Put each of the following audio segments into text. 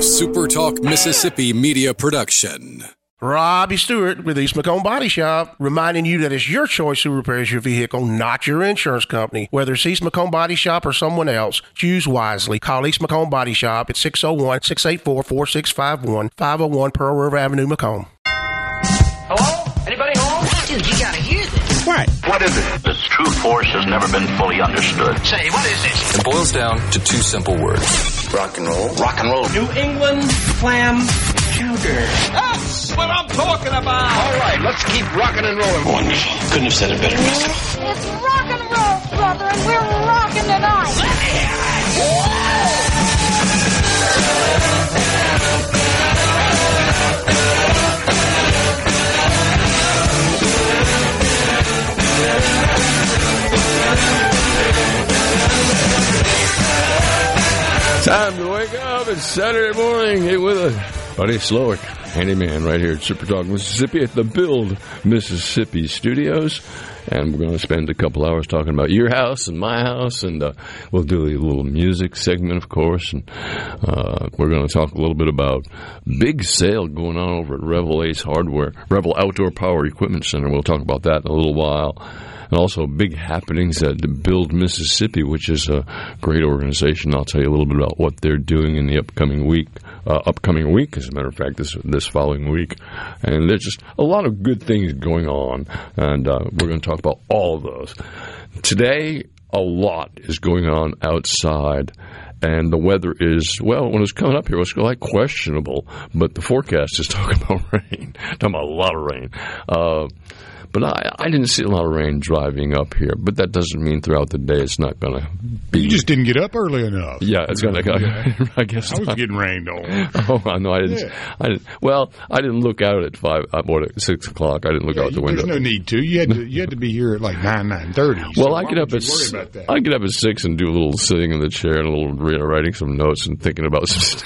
a Super Talk Mississippi media production. Robbie Stewart with East Macomb Body Shop, reminding you that it's your choice who repairs your vehicle, not your insurance company. Whether it's East Macomb Body Shop or someone else, choose wisely. Call East Macomb Body Shop at 601-684-4651, 501 Pearl River Avenue, Macomb. Hello? Anybody home? Dude, you gotta hear this. What? What is it? Its true force has never been fully understood. Say, what is this? It boils down to two simple words. Rock and roll. Rock and roll. New England clam chowder. That's what I'm talking about. All right, let's keep rocking and rolling. Wonderful. Couldn't have said it better myself. It's rock and roll, brother, and we're rocking tonight. Let me hear Time to wake up. It's Saturday morning. Hey, with us, Buddy Slowick, handyman, right here at Super Talk Mississippi at the Build Mississippi Studios. And we're going to spend a couple hours talking about your house and my house, and we'll do a little music segment, of course. And we're going to talk a little bit about big sale going on over at Revel Ace Hardware, Revel Outdoor Power Equipment Center. We'll talk about that in a little while. And also big happenings at Build Mississippi, which is a great organization. I'll tell you a little bit about what they're doing in the upcoming week, as a matter of fact, this following week. And there's just a lot of good things going on, and we're going to talk about all of those. Today, a lot is going on outside. And the weather is, well, when it's coming up here, it's like questionable. But the forecast is talking about rain, talking about a lot of rain. But I didn't see a lot of rain driving up here. But that doesn't mean throughout the day it's not going to be. You just didn't get up early enough. Yeah, it's going to. Yeah. I guess I was getting rained on. Oh, no, I didn't. Yeah. Well, I didn't look out at 6 o'clock. I didn't look out the window. There's no need to. You had to be here at like 9:30. Well, I get up at 6 and do a little sitting in the chair and a little writing some notes and thinking about some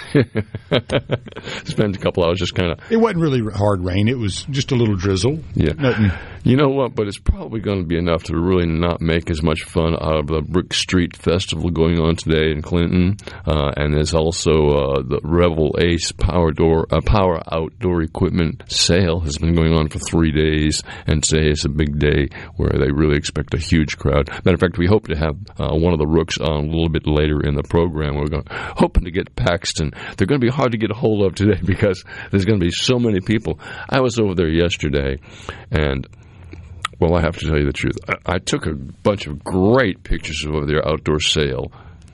spend a couple hours just kind of. It wasn't really hard rain. It was just a little drizzle. Yeah. Nothing. You know what? But it's probably going to be enough to really not make as much fun out of the Brick Street Festival going on today in Clinton. And there's also the Revel Ace Power Outdoor Equipment Sale has been going on for 3 days. And today is a big day where they really expect a huge crowd. Matter of fact, we hope to have one of the Rooks on a little bit later in the program. We're hoping to get Paxton. They're going to be hard to get a hold of today because there's going to be so many people. I was over there yesterday, and well, I have to tell you the truth. I took a bunch of great pictures of their outdoor sale,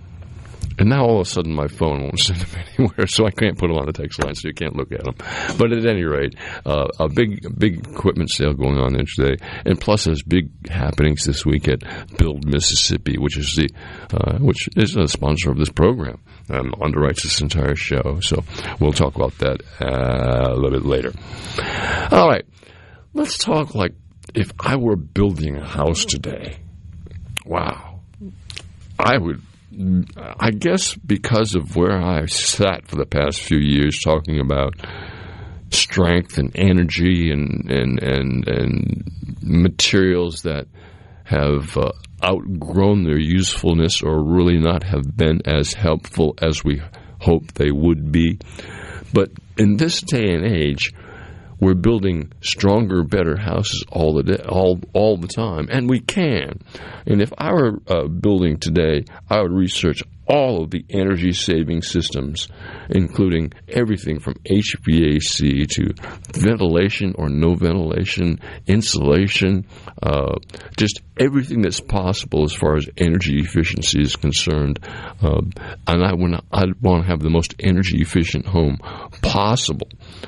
and now all of a sudden my phone won't send them anywhere, so I can't put them on the text line, so you can't look at them. But at any rate, a big equipment sale going on there today, and plus there's big happenings this week at Build Mississippi, which is a sponsor of this program. Underwrites this entire show, so we'll talk about that a little bit later. All right, let's talk like if I were building a house today. Wow. I guess because of where I sat for the past few years talking about strength and energy and materials that have outgrown their usefulness or really not have been as helpful as we hoped they would be. But in this day and age, we're building stronger, better houses all the time, and we can. And if I were building today, I would research all of the energy-saving systems, including everything from HVAC to ventilation or no ventilation, insulation, just everything that's possible as far as energy efficiency is concerned. And I'd want to have the most energy-efficient home possible.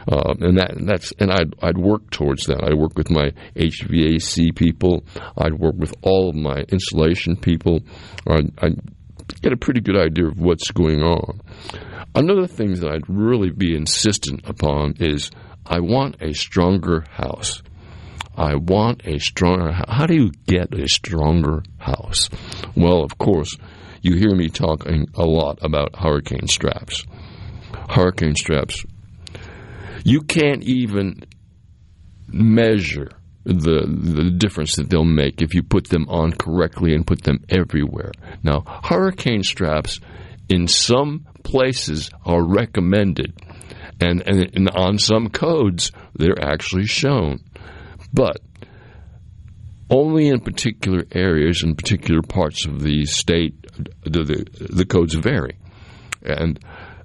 I'd work towards that. I'd work with my HVAC people. I'd work with all of my insulation people. I'd get a pretty good idea of what's going on. Another thing that I'd really be insistent upon is I want a stronger house. I want a stronger house. How do you get a stronger house? Well, of course, you hear me talking a lot about hurricane straps. Hurricane straps. You can't even measure the difference that they'll make if you put them on correctly and put them everywhere. Now, hurricane straps in some places are recommended, and on some codes they're actually shown, but only in particular areas in particular parts of the state the codes vary. And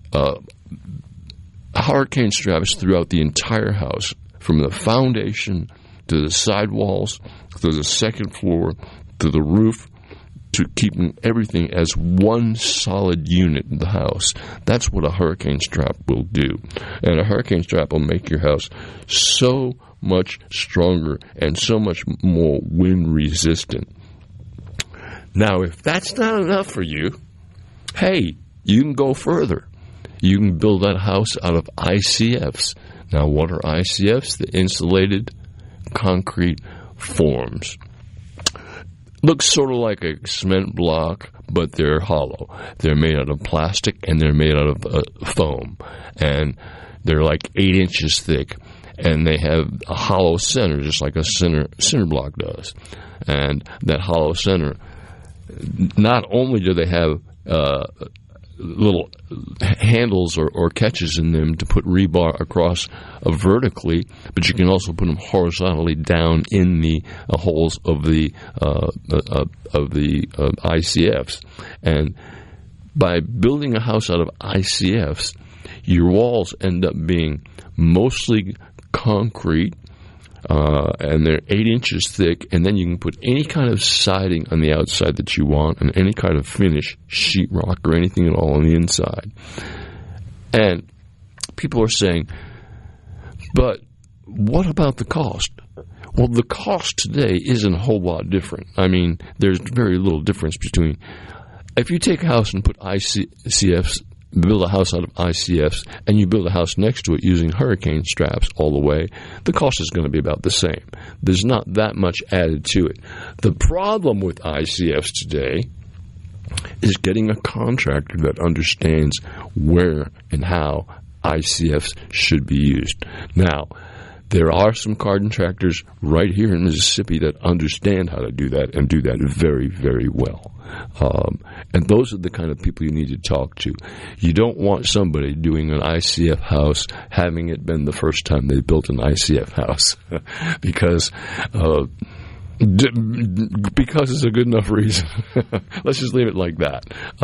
hurricane straps throughout the entire house, from the foundation to the sidewalls to the second floor to the roof, to keeping everything as one solid unit in the house. That's what a hurricane strap will do. And a hurricane strap will make your house so much stronger and so much more wind resistant. Now, if that's not enough for you, hey, you can go further. You can build that house out of ICFs. Now, what are ICFs? The insulated concrete forms. Looks sort of like a cement block, but they're hollow. They're made out of plastic, and they're made out of foam. And they're like 8 inches thick. And they have a hollow center, just like a center block does. And that hollow center, not only do they have little handles or catches in them to put rebar across vertically, but you can also put them horizontally down in the holes of the ICFs. And by building a house out of ICFs, your walls end up being mostly concrete, and they're 8 inches thick, and then you can put any kind of siding on the outside that you want, and any kind of finish, sheetrock or anything at all on the inside. And people are saying, but what about the cost? Well, the cost today isn't a whole lot different. I mean, there's very little difference between, if you take a house and put ICFs, build a house out of ICFs, and you build a house next to it using hurricane straps all the way, the cost is going to be about the same. There's not that much added to it. The problem with ICFs today is getting a contractor that understands where and how ICFs should be used. Now, there are some contractors right here in Mississippi that understand how to do that and do that very, very well. And those are the kind of people you need to talk to. You don't want somebody doing an ICF house having it been the first time they built an ICF house because it's a good enough reason. Let's just leave it like that.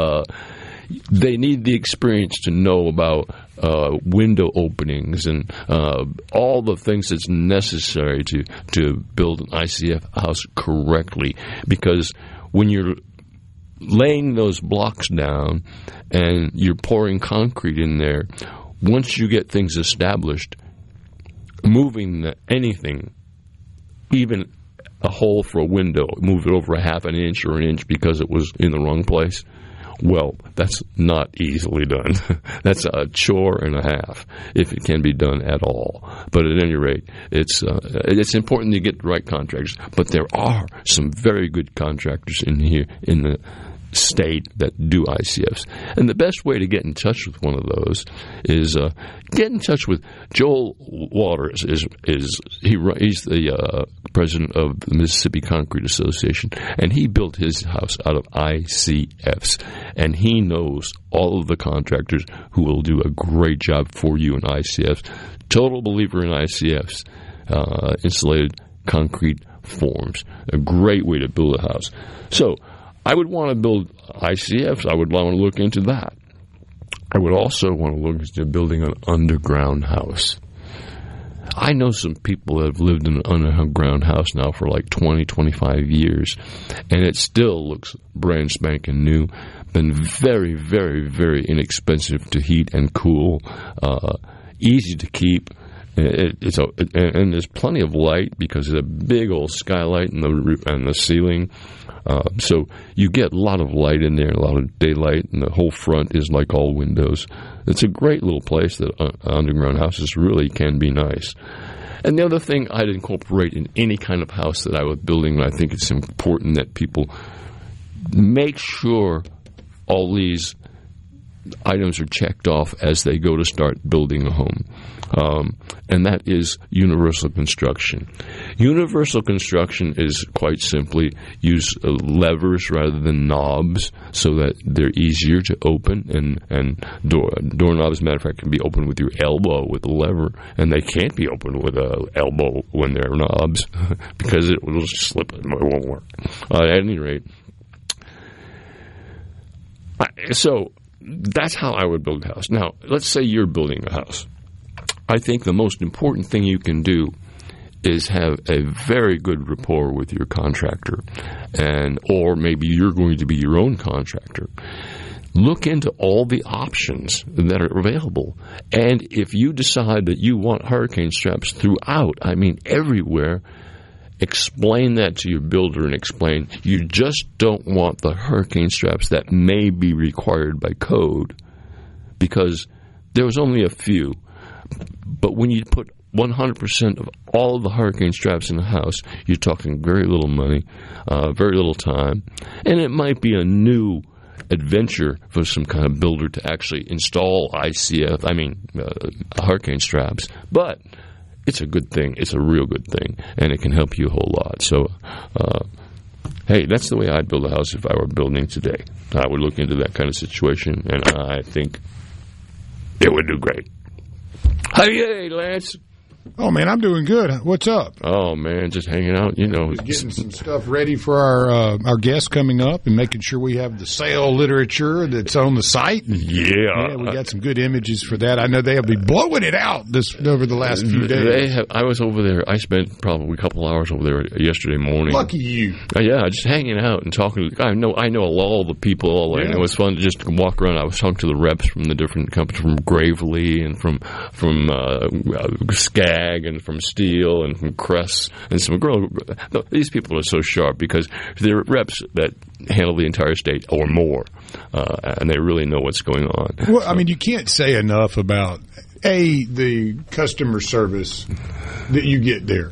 They need the experience to know about window openings and all the things that's necessary to build an ICF house correctly, because when you're laying those blocks down and you're pouring concrete in there, once you get things established, moving anything, even a hole for a window, move it over a half an inch or an inch because it was in the wrong place, well, that's not easily done. That's a chore and a half, if it can be done at all. But at any rate, it's important to get the right contractors. But there are some very good contractors in here in the state that do ICFs. And the best way to get in touch with one of those is get in touch with Joel Waters. He's the president of the Mississippi Concrete Association, and he built his house out of ICFs. And he knows all of the contractors who will do a great job for you in ICFs. Total believer in ICFs, insulated concrete forms. A great way to build a house. So I would want to build ICFs. I would want to look into that. I would also want to look into building an underground house. I know some people that have lived in an underground house now for like 20, 25 years, and it still looks brand spanking new. Been very, very, very inexpensive to heat and cool, easy to keep. And there's plenty of light because there's a big old skylight in the roof and the ceiling. So you get a lot of light in there, a lot of daylight, and the whole front is like all windows. It's a great little place that underground houses really can be nice. And the other thing I'd incorporate in any kind of house that I was building, and I think it's important that people make sure all these items are checked off as they go to start building a home. And that is universal construction. Universal construction is quite simply use levers rather than knobs so that they're easier to open. And doorknobs, as a matter of fact, can be opened with your elbow with a lever, and they can't be opened with an elbow when they're knobs because it will slip and it won't work. At any rate, so that's how I would build a house. Now, let's say you're building a house. I think the most important thing you can do is have a very good rapport with your contractor, or maybe you're going to be your own contractor. Look into all the options that are available, and if you decide that you want hurricane straps throughout, I mean everywhere, explain that to your builder and explain you just don't want the hurricane straps that may be required by code, because there was only a few. But when you put 100% of all of the hurricane straps in the house, you're talking very little money, very little time, and it might be a new adventure for some kind of builder to actually install hurricane straps. But it's a good thing. It's a real good thing, and it can help you a whole lot. So, hey, that's the way I'd build a house if I were building today. I would look into that kind of situation, and I think it would do great. Hey, Lance. Oh, man, I'm doing good. What's up? Oh, man, just hanging out, Just getting some stuff ready for our guests coming up and making sure we have the sale literature that's on the site. Yeah. We got some good images for that. I know they'll be blowing it out over the last few days. I was over there. I spent probably a couple hours over there yesterday morning. Lucky you. Yeah, just hanging out and talking to I know all the people, and it was fun to just walk around. I was talking to the reps from the different companies, from Gravely and from Skag and from Steel and from Crest and some girl. These people are so sharp because they're reps that handle the entire state or more, and they really know what's going on. Well, I mean, you can't say enough about the customer service that you get there.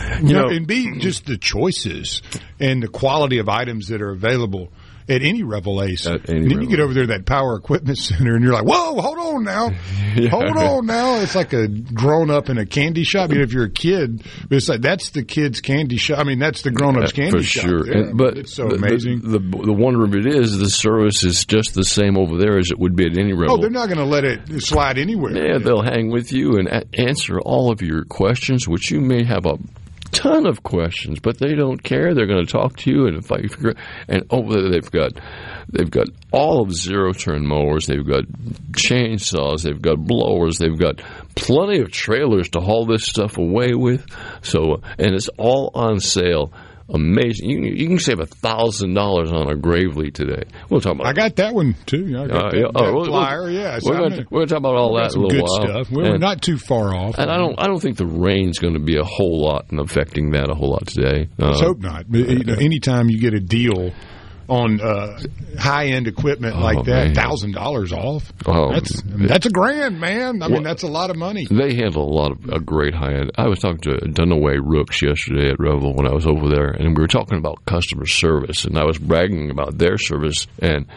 And B, just the choices and the quality of items that are available at any Revel Ace. Then you get over there to that Power Equipment Center, and you're like, whoa, hold on now. Hold on now. It's like a grown-up in a candy shop. I mean, if you're a kid, it's like that's the kid's candy shop. I mean, that's the grown-up's candy shop. For sure. But it's so amazing. The wonder of it is the service is just the same over there as it would be at any Revel. Oh, they're not going to let it slide anywhere. Yeah, they'll hang with you and answer all of your questions, which you may have a ton of questions, but they don't care. They're going to talk to you and fight. And over there, they've got all of zero-turn mowers. They've got chainsaws. They've got blowers. They've got plenty of trailers to haul this stuff away with. So, and it's all on sale. Amazing! You can save $1,000 on a Gravely today. We'll talk about. I got that one too. I got that flyer. We're going to talk about all that in a little while. Stuff. We're not too far off. And I don't think the rain's going to be a whole lot in affecting that a whole lot today. Let's hope not. Anytime you get a deal on high-end equipment like that, $1,000 off. Oh, that's $1,000, man. I mean, that's a lot of money. They handle a lot of great high-end. I was talking to Dunaway Rooks yesterday at Revel when I was over there, and we were talking about customer service, and I was bragging about their service, and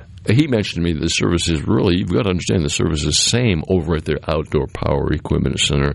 he mentioned to me the service is really, you've got to understand the service is the same over at their Outdoor Power Equipment Center.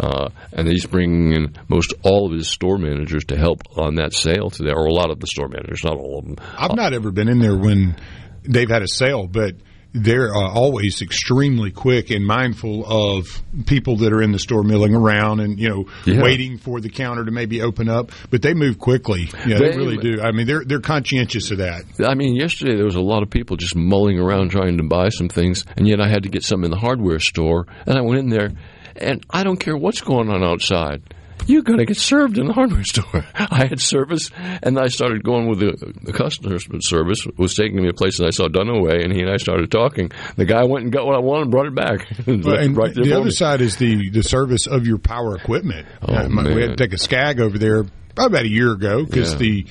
And he's bringing in most all of his store managers to help on that sale today, or a lot of the store managers, not all of them. I've not ever been in there when they've had a sale, but they're always extremely quick and mindful of people that are in the store milling around and, waiting for the counter to maybe open up. But they move quickly. Yeah, they really do. I mean, they're conscientious of that. I mean, yesterday there was a lot of people just mulling around trying to buy some things, and yet I had to get some in the hardware store, and I went in there, and I don't care what's going on outside. You're going to get served in the hardware store. I had service, and I started going with the customer service. Was taking me to a place, and I saw Dunaway, and he and I started talking. The guy went and got what I wanted and brought it back. And right there the other side is the service of your power equipment. We had to take a Skag over there about a year ago because the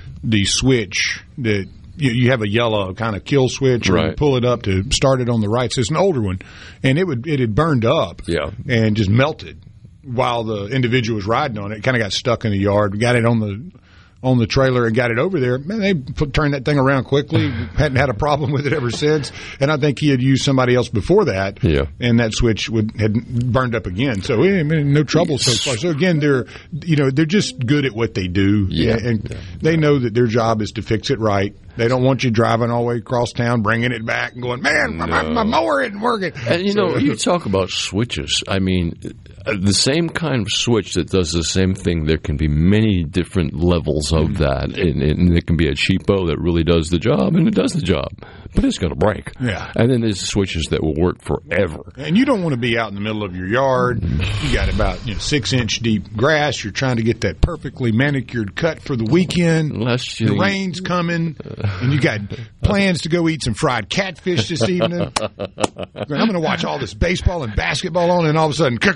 switch that you have a yellow kind of kill switch, and you pull it up to start it on the right. So it's an older one, and it had burned up and just melted while the individual was riding on it. It kind of got stuck in the yard. We got it on on the trailer and got it over there, man, they turned that thing around quickly. Hadn't had a problem with it ever since. And I think he had used somebody else before that. Yeah. And that switch had burned up again. So no trouble so far. So again, they're just good at what they do. Yeah. And they know that their job is to fix it right. They don't want you driving all the way across town, bringing it back and going, man, my mower isn't working. And, you talk about switches. I mean, the same kind of switch that does the same thing, there can be many different levels of that. And there can be a cheapo that really does the job, and it does the job. But it's going to break. Yeah. And then there's switches that will work forever. And you don't want to be out in the middle of your yard. You got about 6-inch deep grass. You're trying to get that perfectly manicured cut for the weekend. The rain's coming. And you got plans to go eat some fried catfish this evening. I'm going to watch all this baseball and basketball on, and all of a sudden,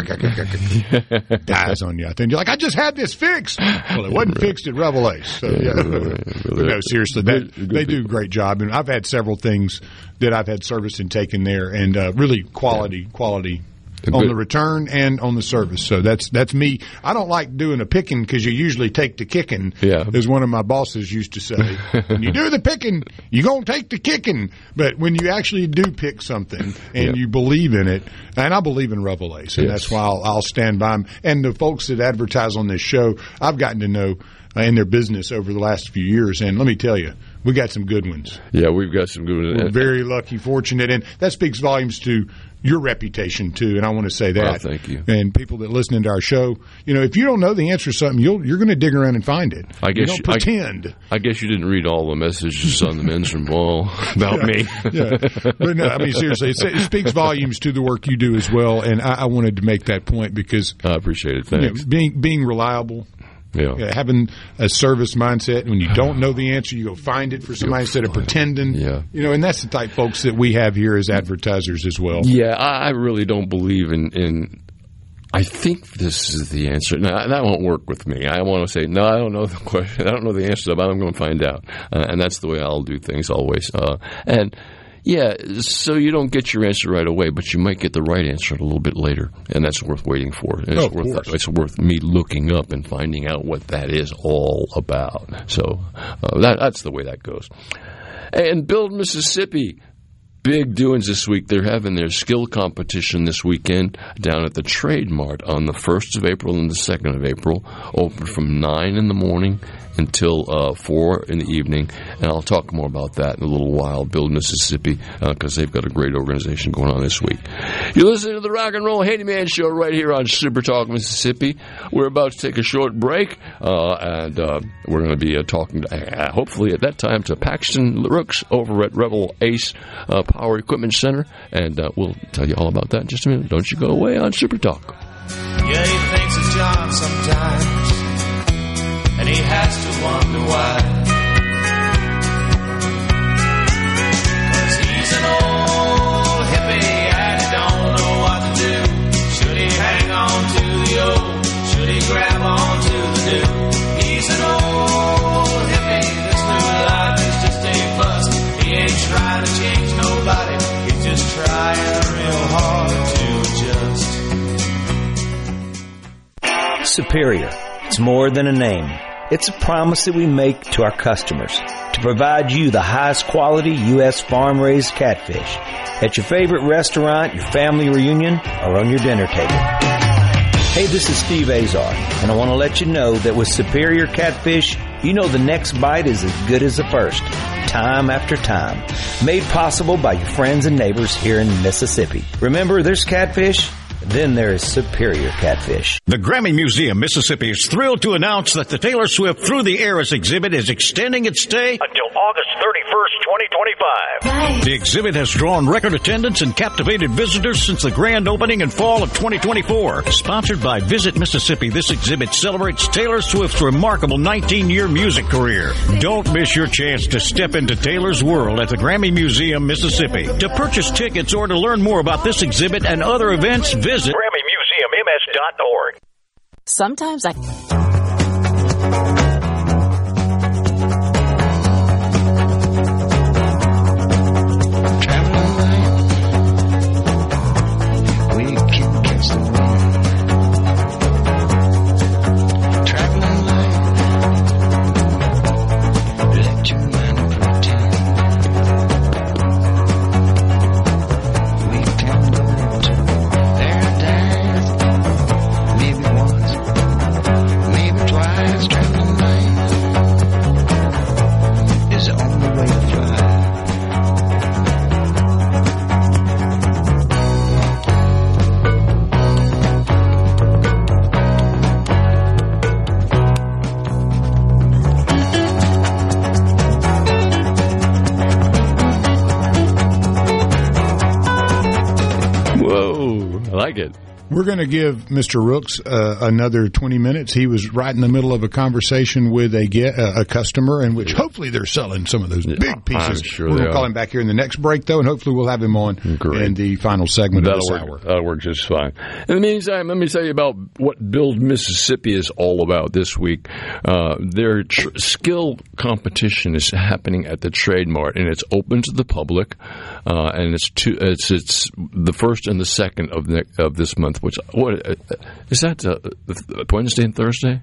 dies on you. And you're like, I just had this fixed. Well, it wasn't fixed at Revel Ace. So, But no, seriously, they do a great job. And I've had several things that I've had service and taken there, and really quality on the return and on the service. So that's me. I don't like doing a picking because you usually take the kicking, as one of my bosses used to say. When you do the picking, you're going to take the kicking. But when you actually do pick something and you believe in it, and I believe in Revel Ace, and that's why I'll stand by them. And the folks that advertise on this show, I've gotten to know in their business over the last few years. And let me tell you, we got some good ones. Yeah, we've got some good ones. We're very lucky, fortunate, and that speaks volumes to your reputation, too, and I want to say that. Well, thank you. And people that listen to our show, if you don't know the answer to something, you're going to dig around and find it. I guess you don't pretend. I guess you didn't read all the messages on the men's room wall about me. But no, I mean, seriously, it speaks volumes to the work you do as well, and I wanted to make that point because I appreciate it. Thanks. Being reliable. Yeah, having a service mindset. When you don't know the answer, you go find it for somebody instead of pretending. Yeah. And that's the type of folks that we have here as advertisers as well. Yeah, I really don't believe in I think this is the answer. Now, that won't work with me. I want to say, no, I don't know the question. I don't know the answer, but I'm going to find out. And that's the way I'll do things always. Yeah, so you don't get your answer right away, but you might get the right answer a little bit later, and that's worth waiting for. And it's worth me looking up and finding out what that is all about. So that's the way that goes. And Build Mississippi, big doings this week. They're having their skill competition this weekend down at the Trade Mart on the 1st of April and the 2nd of April, open from 9 in the morning until 4 in the evening, and I'll talk more about that in a little while. Build Mississippi, because they've got a great organization going on this week. You're listening to the Rock and Roll Handyman Show right here on Super Talk Mississippi. We're about to take a short break, and we're going to be talking, hopefully at that time, to Paxton Rooks over at Revel Ace Power Equipment Center, and we'll tell you all about that in just a minute. Don't you go away on Super Talk. Yeah, he thinks of John sometimes, and he has to wonder why. 'Cause he's an old hippie and he don't know what to do. Should he hang on to the old? Should he grab on to the new? He's an old hippie. This new life is just a bust. He ain't trying to change nobody. He's just trying real hard to adjust. Superior. It's more than a name. It's a promise that we make to our customers to provide you the highest quality U.S. farm-raised catfish at your favorite restaurant, your family reunion, or on your dinner table. Hey, this is Steve Azar, and I want to let you know that with Superior Catfish, you know the next bite is as good as the first, time after time. Made possible by your friends and neighbors here in Mississippi. Remember, there's catfish, then there is Superior Catfish. The Grammy Museum, Mississippi is thrilled to announce that the Taylor Swift Through the Eras exhibit is extending its stay until August 31st, 2025. Nice. The exhibit has drawn record attendance and captivated visitors since the grand opening in fall of 2024. Sponsored by Visit Mississippi, this exhibit celebrates Taylor Swift's remarkable 19-year music career. Don't miss your chance to step into Taylor's world at the Grammy Museum, Mississippi. To purchase tickets or to learn more about this exhibit and other events, visit GrammyMuseumMS.org. Sometimes I... Whoa, I like it. We're going to give Mr. Rooks another 20 minutes. He was right in the middle of a conversation with a customer, in which hopefully they're selling some of those big pieces. I'm sure we're going to call him back here in the next break, though, and hopefully we'll have him on in the final segment of this hour. That'll work just fine. In the meantime, let me tell you about what Build Mississippi is all about this week. Their skill competition is happening at the Trade Mart, and it's open to the public, and it's the 1st and the 2nd of this month. Which is that Wednesday and Thursday?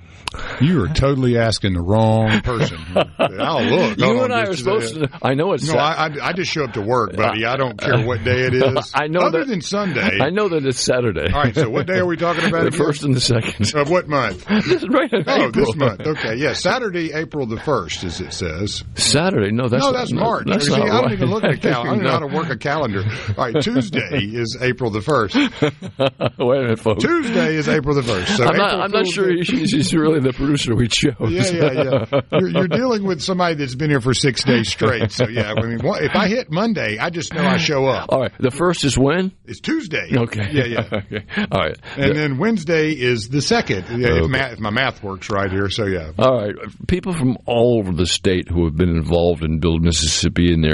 You are totally asking the wrong person. I'll look. You and I are supposed to. I know it's. No, I just show up to work, buddy. I don't care what day it is. I know other than Sunday. I know that it's Saturday. All right. So what day are we talking about? The 1st and the 2nd of what month? Right in April. This month. Okay. Yeah. Saturday, April the 1st, as it says. Saturday? No, that's March. That's not right. I don't even look at a calendar. I don't know how to work a calendar. All right. Tuesday is April the 1st. Wait a minute, folks. Tuesday is April the 1st. So I'm not sure she's really the producer we chose. Yeah. You're dealing with somebody that's been here for 6 days straight. So, yeah, I mean, if I hit Monday, I just know I show up. All right. The 1st is when? It's Tuesday. Okay. Yeah. Okay. All right. And then Wednesday is the 2nd, if my math works right here. So, yeah. All right. People from all over the state who have been involved in Build Mississippi and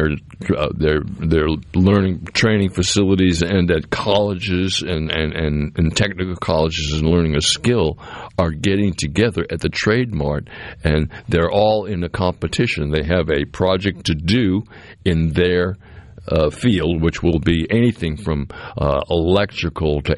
their learning training facilities and at colleges and technical colleges and learning a skill are getting together at the Trade Mart, and they're all in a competition. They have a project to do in their field, which will be anything from electrical to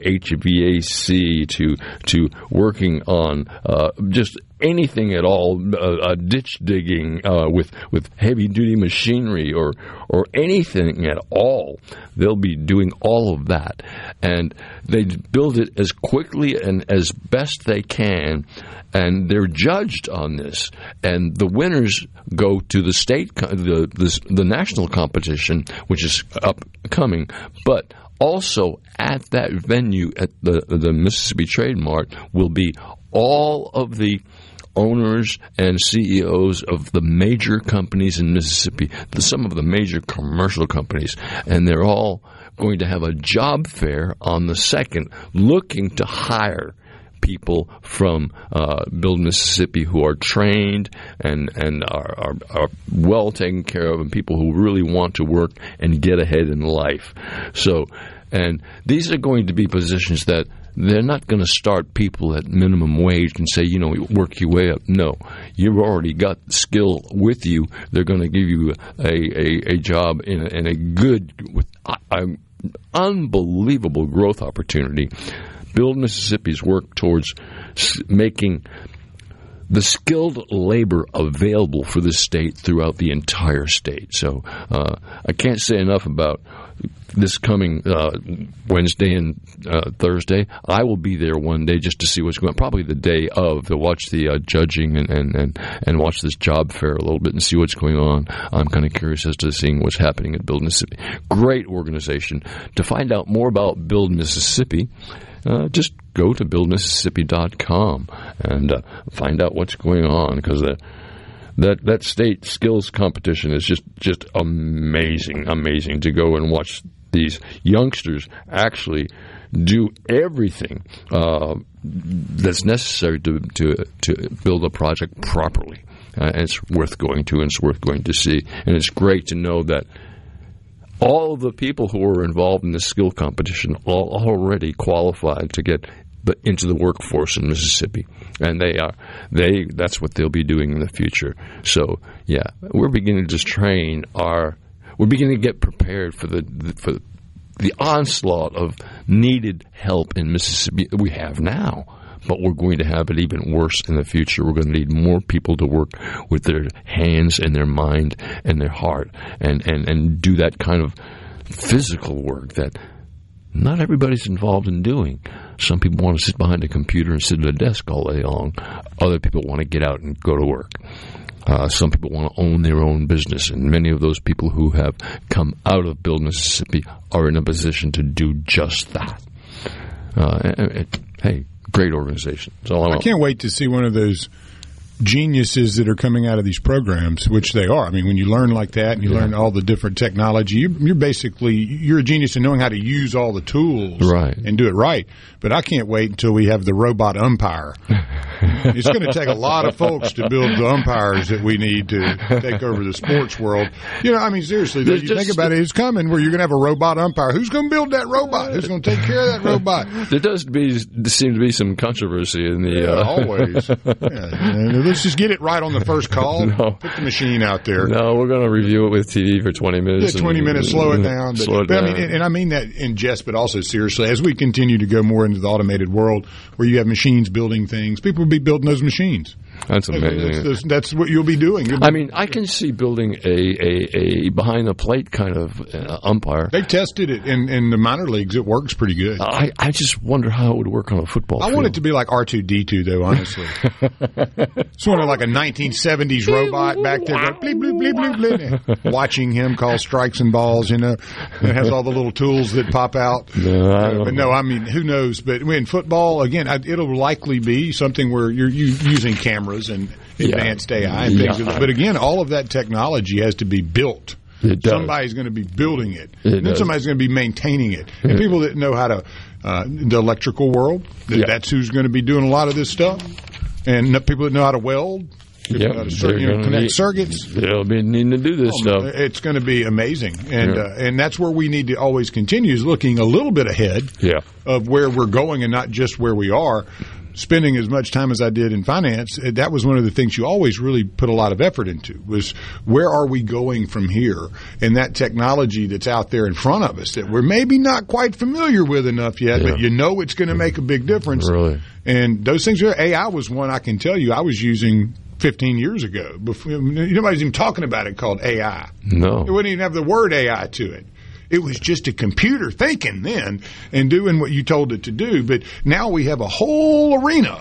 HVAC to working on just anything at all, ditch digging with heavy duty machinery or anything at all. They'll be doing all of that, and they build it as quickly and as best they can, and they're judged on this. And the winners go to the state, the national competition, which is upcoming, but also at that venue at the Mississippi Trade Mart will be all of the owners and CEOs of the major companies in Mississippi, some of the major commercial companies, and they're all going to have a job fair on the 2nd looking to hire people from Build Mississippi who are trained and are well taken care of, and people who really want to work and get ahead in life. So, and these are going to be positions that they're not going to start people at minimum wage and say, work your way up. No, you've already got skill with you. They're going to give you a job in a good, unbelievable growth opportunity. Build Mississippi's work towards making the skilled labor available for the state throughout the entire state. So I can't say enough about this coming Wednesday and Thursday. I will be there one day just to see what's going on, probably the day of, to watch the judging and watch this job fair a little bit and see what's going on. I'm kind of curious as to seeing what's happening at Build Mississippi. Great organization. To find out more about Build Mississippi, just go to buildmississippi.com and find out what's going on, because that state skills competition is just amazing to go and watch these youngsters actually do everything that's necessary to build a project properly. And it's worth going to, and it's worth going to see. And it's great to know that all of the people who are involved in this skill competition are already qualified to get into the workforce in Mississippi, and that's what they'll be doing in the future. So, yeah, we're beginning to we're beginning to get prepared for the onslaught of needed help in Mississippi that we have now. But we're going to have it even worse in the future. We're going to need more people to work with their hands and their mind and their heart and do that kind of physical work that not everybody's involved in doing. Some people want to sit behind a computer and sit at a desk all day long. Other people want to get out and go to work. Some people want to own their own business, and many of those people who have come out of Build Mississippi are in a position to do just that. Hey, great organization. That's all I want. I can't wait to see one of those geniuses that are coming out of these programs, which they are. I mean, when you learn like that and you learn all the different technology, you're a genius in knowing how to use all the tools and do it right. But I can't wait until we have the robot umpire. It's going to take a lot of folks to build the umpires that we need to take over the sports world. You know, I mean, seriously, you think about it, it's coming where you're going to have a robot umpire. Who's going to build that robot? Who's going to take care of that robot? There seem to be some controversy in the... always. Let's just get it right on the first call. Put the machine out there. No, we're going to review it with TV for 20 minutes. Yeah, 20 minutes, slow it down. But I mean, and I mean that in jest, but also seriously. As we continue to go more into the automated world where you have machines building things, people will be building those machines. That's amazing. That's what you'll be doing. I mean, I can see building a behind-the-plate kind of umpire. They tested it in the minor leagues. It works pretty good. I just wonder how it would work on a football field. I want it to be like R2-D2, though, honestly. Sort of like a 1970s robot back there going, bleep, bleep, bleep, bleep, bleep. Watching him call strikes and balls, you know. It has all the little tools that pop out. I mean, who knows? But in football, again, it'll likely be something where you're using cameras and advanced AI and things. But again, all of that technology has to be built. Somebody's going to be building it. And then somebody's going to be maintaining it. And people that know how to, the electrical world, that's who's going to be doing a lot of this stuff. And people that know how to weld, connect circuits. They'll be needing to do this stuff. It's going to be amazing. And that's where we need to always continue, is looking a little bit ahead of where we're going and not just where we are. Spending as much time as I did in finance, that was one of the things you always really put a lot of effort into, was where are we going from here? And that technology that's out there in front of us that we're maybe not quite familiar with enough yet, but you know it's going to make a big difference. Really. And those things, AI was one I can tell you I was using 15 years ago. Nobody's even talking about it, called AI. No. It wouldn't even have the word AI to it. It was just a computer thinking then and doing what you told it to do. But now we have a whole arena,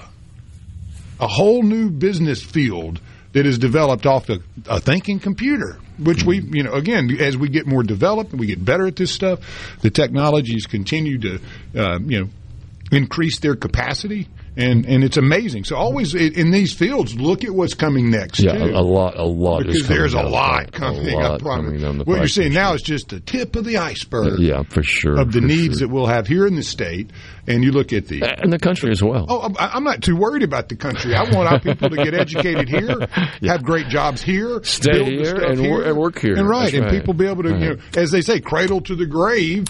a whole new business field that is developed off a thinking computer, which we, again, as we get more developed and we get better at this stuff, the technologies continue to, increase their capacity. And it's amazing. So always in these fields, look at what's coming next. Yeah, too. a lot. Because there's a lot coming. What you're seeing now is just the tip of the iceberg. Yeah, for sure. Of the needs that we'll have here in the state. And you look at and the country as well. Oh, I'm not too worried about the country. I want our people to get educated here, have great jobs here, stay here, and work here. And and people be able to, as they say, cradle to the grave.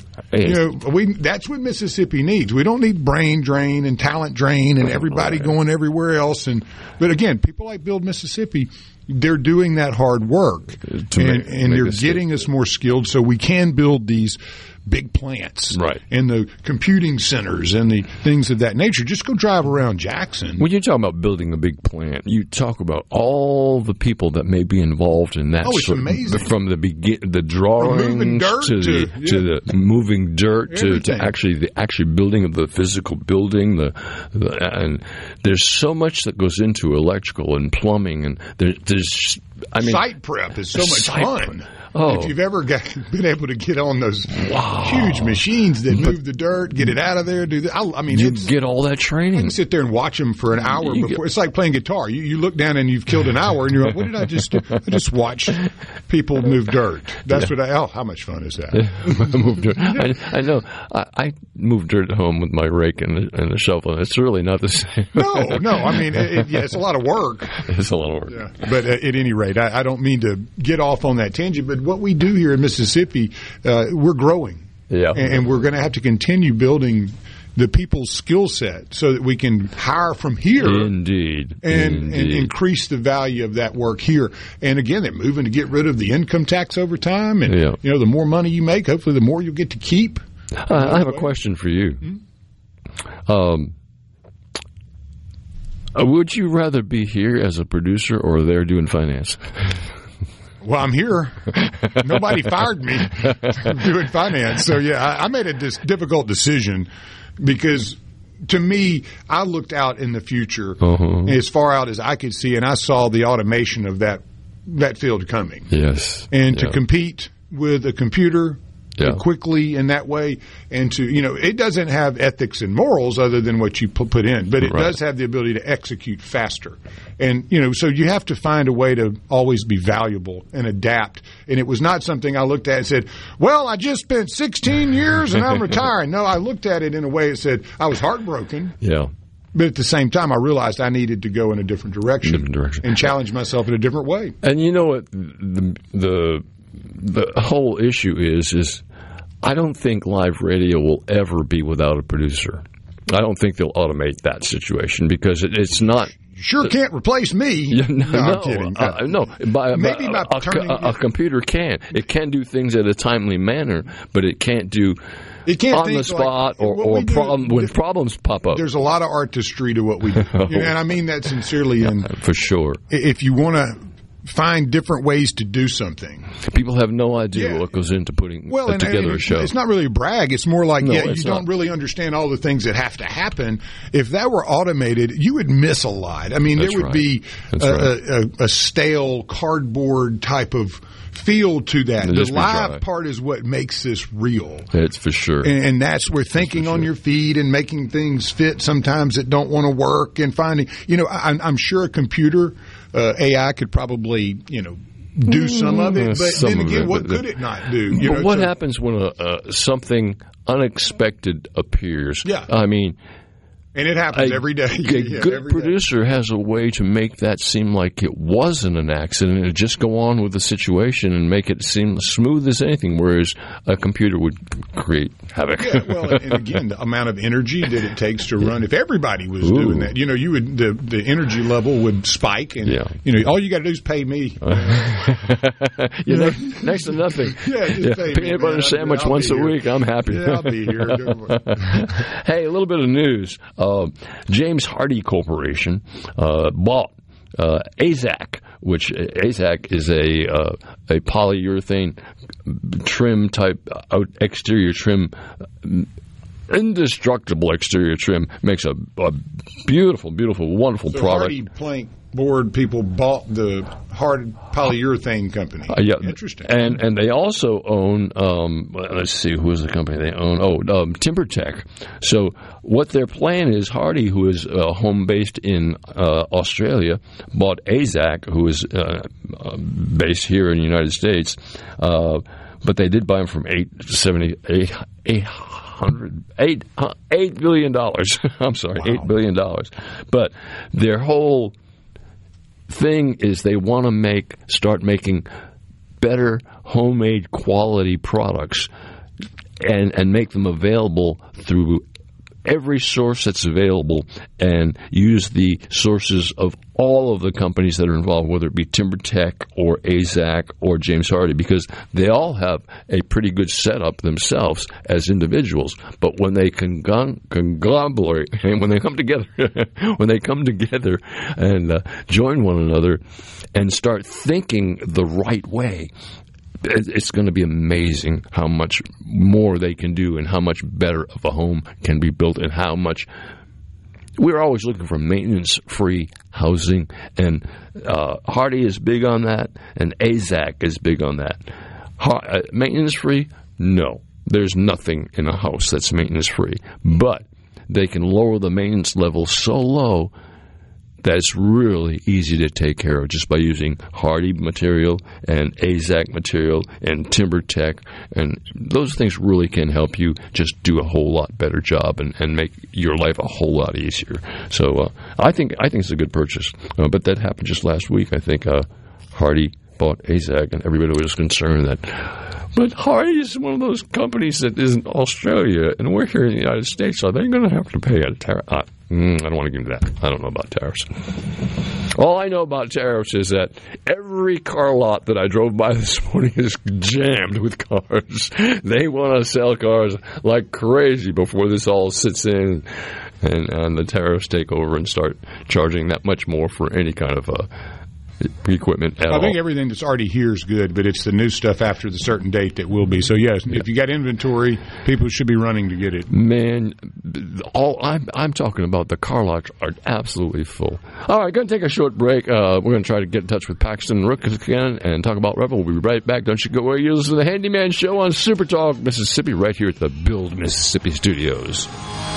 That's what Mississippi needs. We don't need brain drain and talent drain and everybody going everywhere else. But again, people like Build Mississippi, they're doing that hard work, and they're getting us more skilled so we can build these big plants, and the computing centers and the things of that nature. Just go drive around Jackson. When you talk about building a big plant, you talk about all the people that may be involved in that. Oh, it's amazing. From the drawings to the moving dirt to actually the building of the physical building. And there's so much that goes into electrical and plumbing, and there's site prep is so much fun. Oh. If you've ever been able to get on those huge machines that move the dirt, get it out of there, do that. You get all that training. I can sit there and watch them for an hour before. It's like playing guitar. You look down and you've killed an hour, and you're like, what did I just do? I just watched people move dirt. That's what how much fun is that? Move dirt. I know. I move dirt at home with my rake and a shovel, and it's really not the same. No. I mean, it's a lot of work. It's a lot of work. Yeah. But at any rate, I don't mean to get off on that tangent, but what we do here in Mississippi, we're growing. Yeah. And we're going to have to continue building the people's skill set so that we can hire from here. Indeed. And increase the value of that work here. And again, they're moving to get rid of the income tax over time. And, the more money you make, hopefully the more you'll get to keep. I have a question for you. Mm-hmm. Would you rather be here as a producer or there doing finance? Well, I'm here. Nobody fired me doing finance. So, I made a difficult decision because, to me, I looked out in the future as far out as I could see, and I saw the automation of that field coming. Yes. And to compete with a computer quickly in that way, and to it doesn't have ethics and morals other than what you put in, but it does have the ability to execute faster, and so you have to find a way to always be valuable and adapt. And it was not something I looked at and said, "Well, I just spent 16 years and I'm retiring." No, I looked at it in a way that said I was heartbroken. Yeah. But at the same time, I realized I needed to go in a different direction and challenge myself in a different way. And you know what the whole issue is I don't think live radio will ever be without a producer. I don't think they'll automate that situation because it's not. Sure can't replace me. No, I'm kidding. Maybe a computer can. It can do things in a timely manner, but it can't do. It can't on the spot when problems pop up. There's a lot of artistry to what we do, and I mean that sincerely. And for sure, if you want to find different ways to do something, people have no idea what goes into putting together a show. It's not really a brag. It's more like you don't really understand all the things that have to happen. If that were automated, you would miss a lot. I mean, there would be a stale cardboard type of feel to that. The live part is what makes this real. It's for sure. And that's where thinking on your feet and making things fit sometimes that don't want to work and finding, I'm sure a computer, AI could probably, do some of it. But then again, what could it not do? But what happens when something unexpected appears? Yeah. I mean, and it happens every day. A good producer has a way to make that seem like it wasn't an accident and just go on with the situation and make it seem smooth as anything, whereas a computer would create havoc. Yeah, well, and again, the amount of energy that it takes to run, if everybody was doing that, you would the energy level would spike, and all you got to do is pay me. Next to nothing. Just pay me, peanut butter sandwich once a week. I'm happy. Yeah, I'll be here. Hey, a little bit of news. James Hardie Corporation bought AZEK, which AZEK is a polyurethane trim type exterior trim, indestructible exterior trim. Makes a beautiful, beautiful, wonderful product. Hardie plank board people bought the hard polyurethane company. Interesting. And they also own, let's see, who is the company they own? TimberTech. So what their plan is, Hardie, who is home-based in Australia, bought AZEK, who is based here in the United States, but they did buy them from $8 billion. I'm sorry, wow. $8 billion. But their whole thing is they want to start making better homemade quality products and make them available through every source that's available and use the sources of all of the companies that are involved, whether it be TimberTech or AZEK or James Hardie, because they all have a pretty good setup themselves as individuals. But when they conglomerate, when they come together, and join one another and start thinking the right way, it's going to be amazing how much more they can do and how much better of a home can be built and how much. We're always looking for maintenance-free housing, and Hardie is big on that, and AZEK is big on that. Maintenance-free? No. There's nothing in a house that's maintenance-free. But they can lower the maintenance level so low that it's really easy to take care of just by using Hardie material and AZEK material and TimberTech, and those things really can help you just do a whole lot better job and make your life a whole lot easier. So I think it's a good purchase. But that happened just last week. I think Hardie bought AZEK, and everybody was concerned that. But Hardie is one of those companies that is in Australia, and we're here in the United States. Are they going to have to pay a tariff? I don't want to get into that. I don't know about tariffs. All I know about tariffs is that every car lot that I drove by this morning is jammed with cars. They want to sell cars like crazy before this all sits in and the tariffs take over and start charging that much more for any kind of equipment at all. I think everything that's already here is good, but it's the new stuff after the certain date that will be. So, yes, if you got inventory, people should be running to get it. Man, I'm talking about the car lots are absolutely full. All right, going to take a short break. We're going to try to get in touch with Paxton Rook again and talk about Rebel. We'll be right back. Don't you go away. You listen to the Handyman Show on Super Talk Mississippi right here at the Build Mississippi Studios.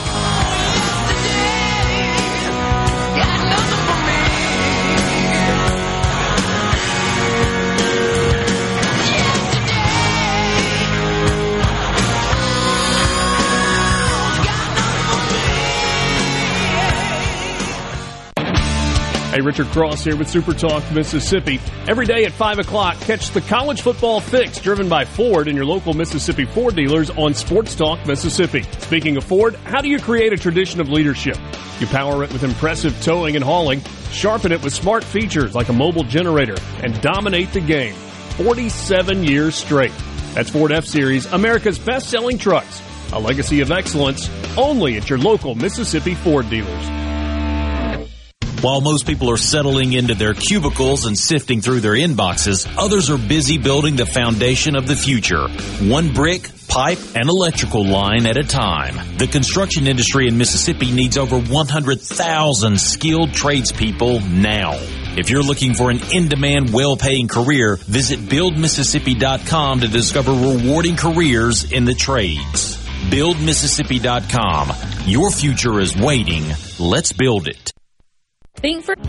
Hey, Richard Cross here with Super Talk Mississippi. Every day at 5 o'clock, catch the College Football Fix driven by Ford and your local Mississippi Ford dealers on Sports Talk Mississippi. Speaking of Ford, how do you create a tradition of leadership? You power it with impressive towing and hauling, sharpen it with smart features like a mobile generator, and dominate the game 47 years straight. That's Ford F-Series, America's best-selling trucks. A legacy of excellence only at your local Mississippi Ford dealers. While most people are settling into their cubicles and sifting through their inboxes, others are busy building the foundation of the future, one brick, pipe, and electrical line at a time. The construction industry in Mississippi needs over 100,000 skilled tradespeople now. If you're looking for an in-demand, well-paying career, visit BuildMississippi.com to discover rewarding careers in the trades. BuildMississippi.com. Your future is waiting. Let's build it. Think for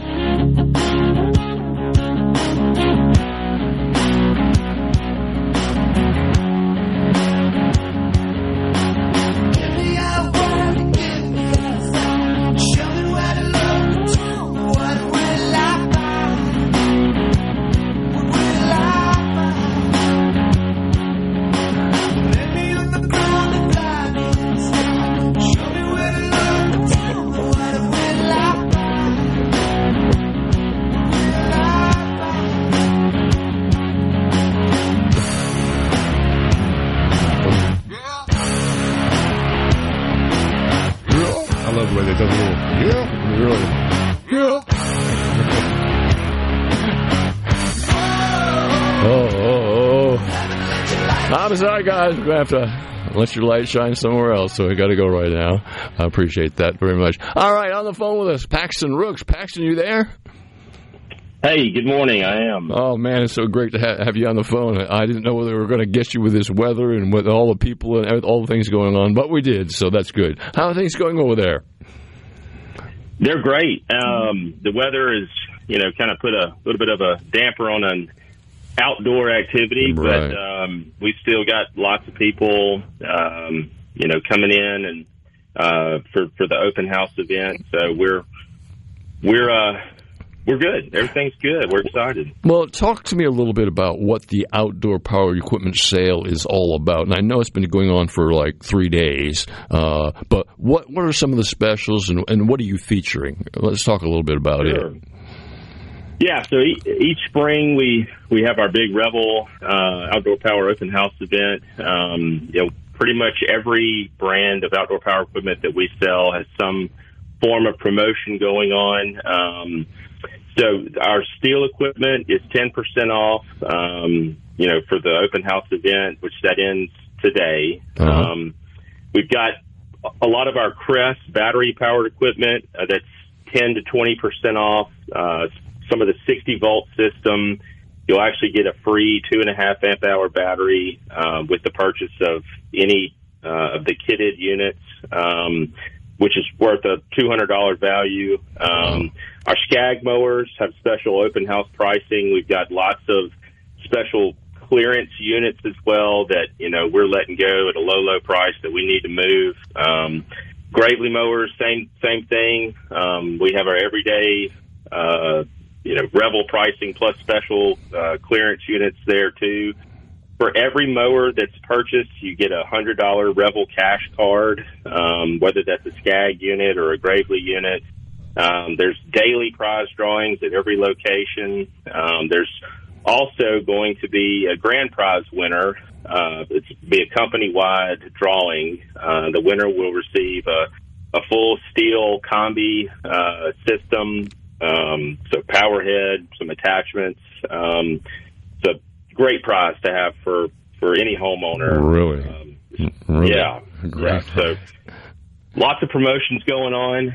I'm sorry, guys. We're going to have to let your light shine somewhere else, so we got to go right now. I appreciate that very much. All right, on the phone with us, Paxton Rooks. Paxton, you there? Hey, good morning. I am. Oh, man, it's so great to have you on the phone. I didn't know whether we were going to get you with this weather and with all the people and all the things going on, but we did, so that's good. How are things going over there? They're great. The weather is, kind of put a little bit of a damper on an outdoor activity, right. But we still got lots of people, coming in and for the open house event. So we're good. Everything's good. We're excited. Well, talk to me a little bit about what the outdoor power equipment sale is all about. And I know it's been going on for like 3 days, but what are some of the specials and what are you featuring? Let's talk a little bit about it. Yeah, so each spring we have our big Rebel Outdoor Power Open House event. Pretty much every brand of outdoor power equipment that we sell has some form of promotion going on. So our steel equipment is 10% off, for the open house event, which that ends today. Uh-huh. We've got a lot of our Crest battery-powered equipment that's 10 to 20% off. Some of the 60-volt system, you'll actually get a free 2.5 amp-hour battery with the purchase of any of the kitted units, which is worth a $200 value. Our Skag mowers have special open house pricing. We've got lots of special clearance units as well that, we're letting go at a low price that we need to move. Gravely mowers, same thing. We have our everyday, Rebel pricing plus special clearance units there too. For every mower that's purchased, you get a $100 Rebel cash card, whether that's a Skag unit or a Gravely unit. There's daily prize drawings at every location. There's also going to be a grand prize winner. It's be a company-wide drawing. The winner will receive a full steel combi system So power head, some attachments. It's a great prize to have for any homeowner. Really? Really? Yeah. Great. Yeah. So lots of promotions going on.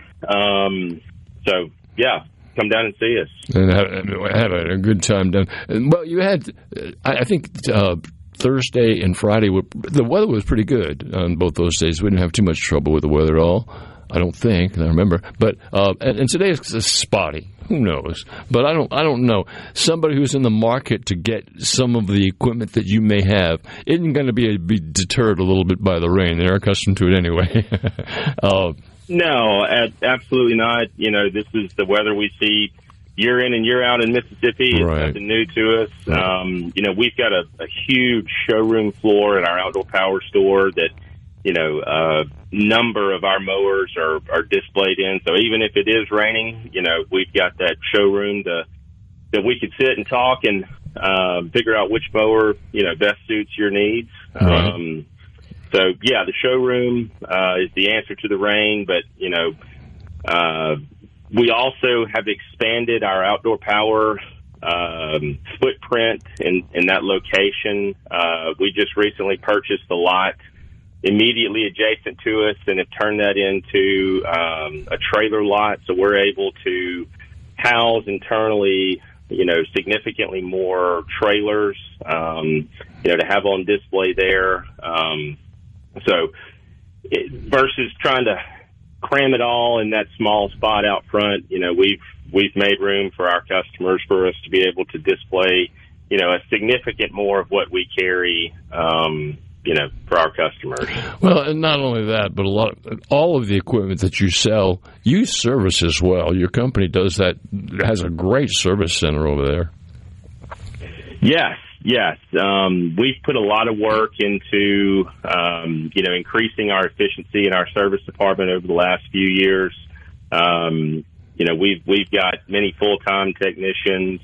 So yeah, come down and see us. And have a good time down. Well, you had, I think, Thursday and Friday, the weather was pretty good on both those days. We didn't have too much trouble with the weather at all, I don't think. I remember. But and today is spotty. Who knows? But I don't know. Somebody who's in the market to get some of the equipment that you may have isn't going to be deterred a little bit by the rain. They're accustomed to it anyway. No, absolutely not. You know, this is the weather we see year in and year out in Mississippi. It's nothing new to us. You know, we've got a huge showroom floor in our outdoor power store that, you know, a number of our mowers are displayed in. So even if it is raining, you know, we've got that showroom that we could sit and talk and figure out which mower, you know, best suits your needs. Right. So, yeah, the showroom is the answer to the rain, but, you know, we also have expanded our outdoor power footprint in that location. We just recently purchased a lot immediately adjacent to us and have turned that into a trailer lot, so we're able to house internally, you know, significantly more trailers, you know, to have on display there. So versus trying to cram it all in that small spot out front, you know, we've made room for our customers for us to be able to display, you know, a significant more of what we carry, you know, for our customers. Well, and not only that, but all of the equipment that you sell, you service as well. Your company does that, has a great service center over there. Yes. We've put a lot of work into, you know, increasing our efficiency in our service department over the last few years. You know, we've got many full-time technicians,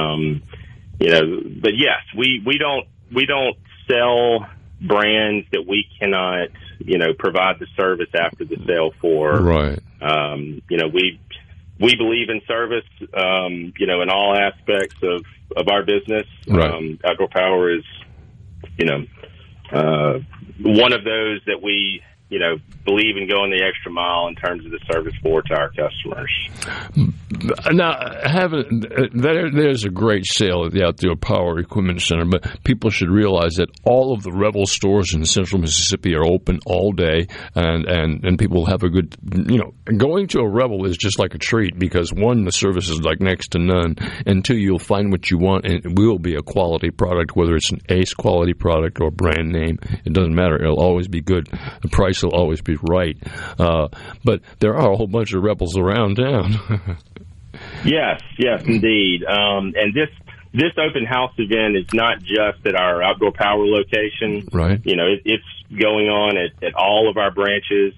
you know, but yes, we don't sell brands that we cannot, you know, provide the service after the sale for. Right. You know, we believe in service, you know, in all aspects of our business. Right. Outdoor power is, you know, one of those that we, you know, believe in going the extra mile in terms of the service for to our customers. Now, there's a great sale at the Outdoor Power Equipment Center, but people should realize that all of the Rebel stores in central Mississippi are open all day, and people have a good, you know, going to a Rebel is just like a treat because, one, the service is like next to none, and two, you'll find what you want, and it will be a quality product, whether it's an ACE quality product or brand name. It doesn't matter. It'll always be good. The price will always be right. But there are a whole bunch of Rebels around town. Yes, indeed. And this open house event is not just at our Outdoor Power location. Right. You know, it's going on at all of our branches.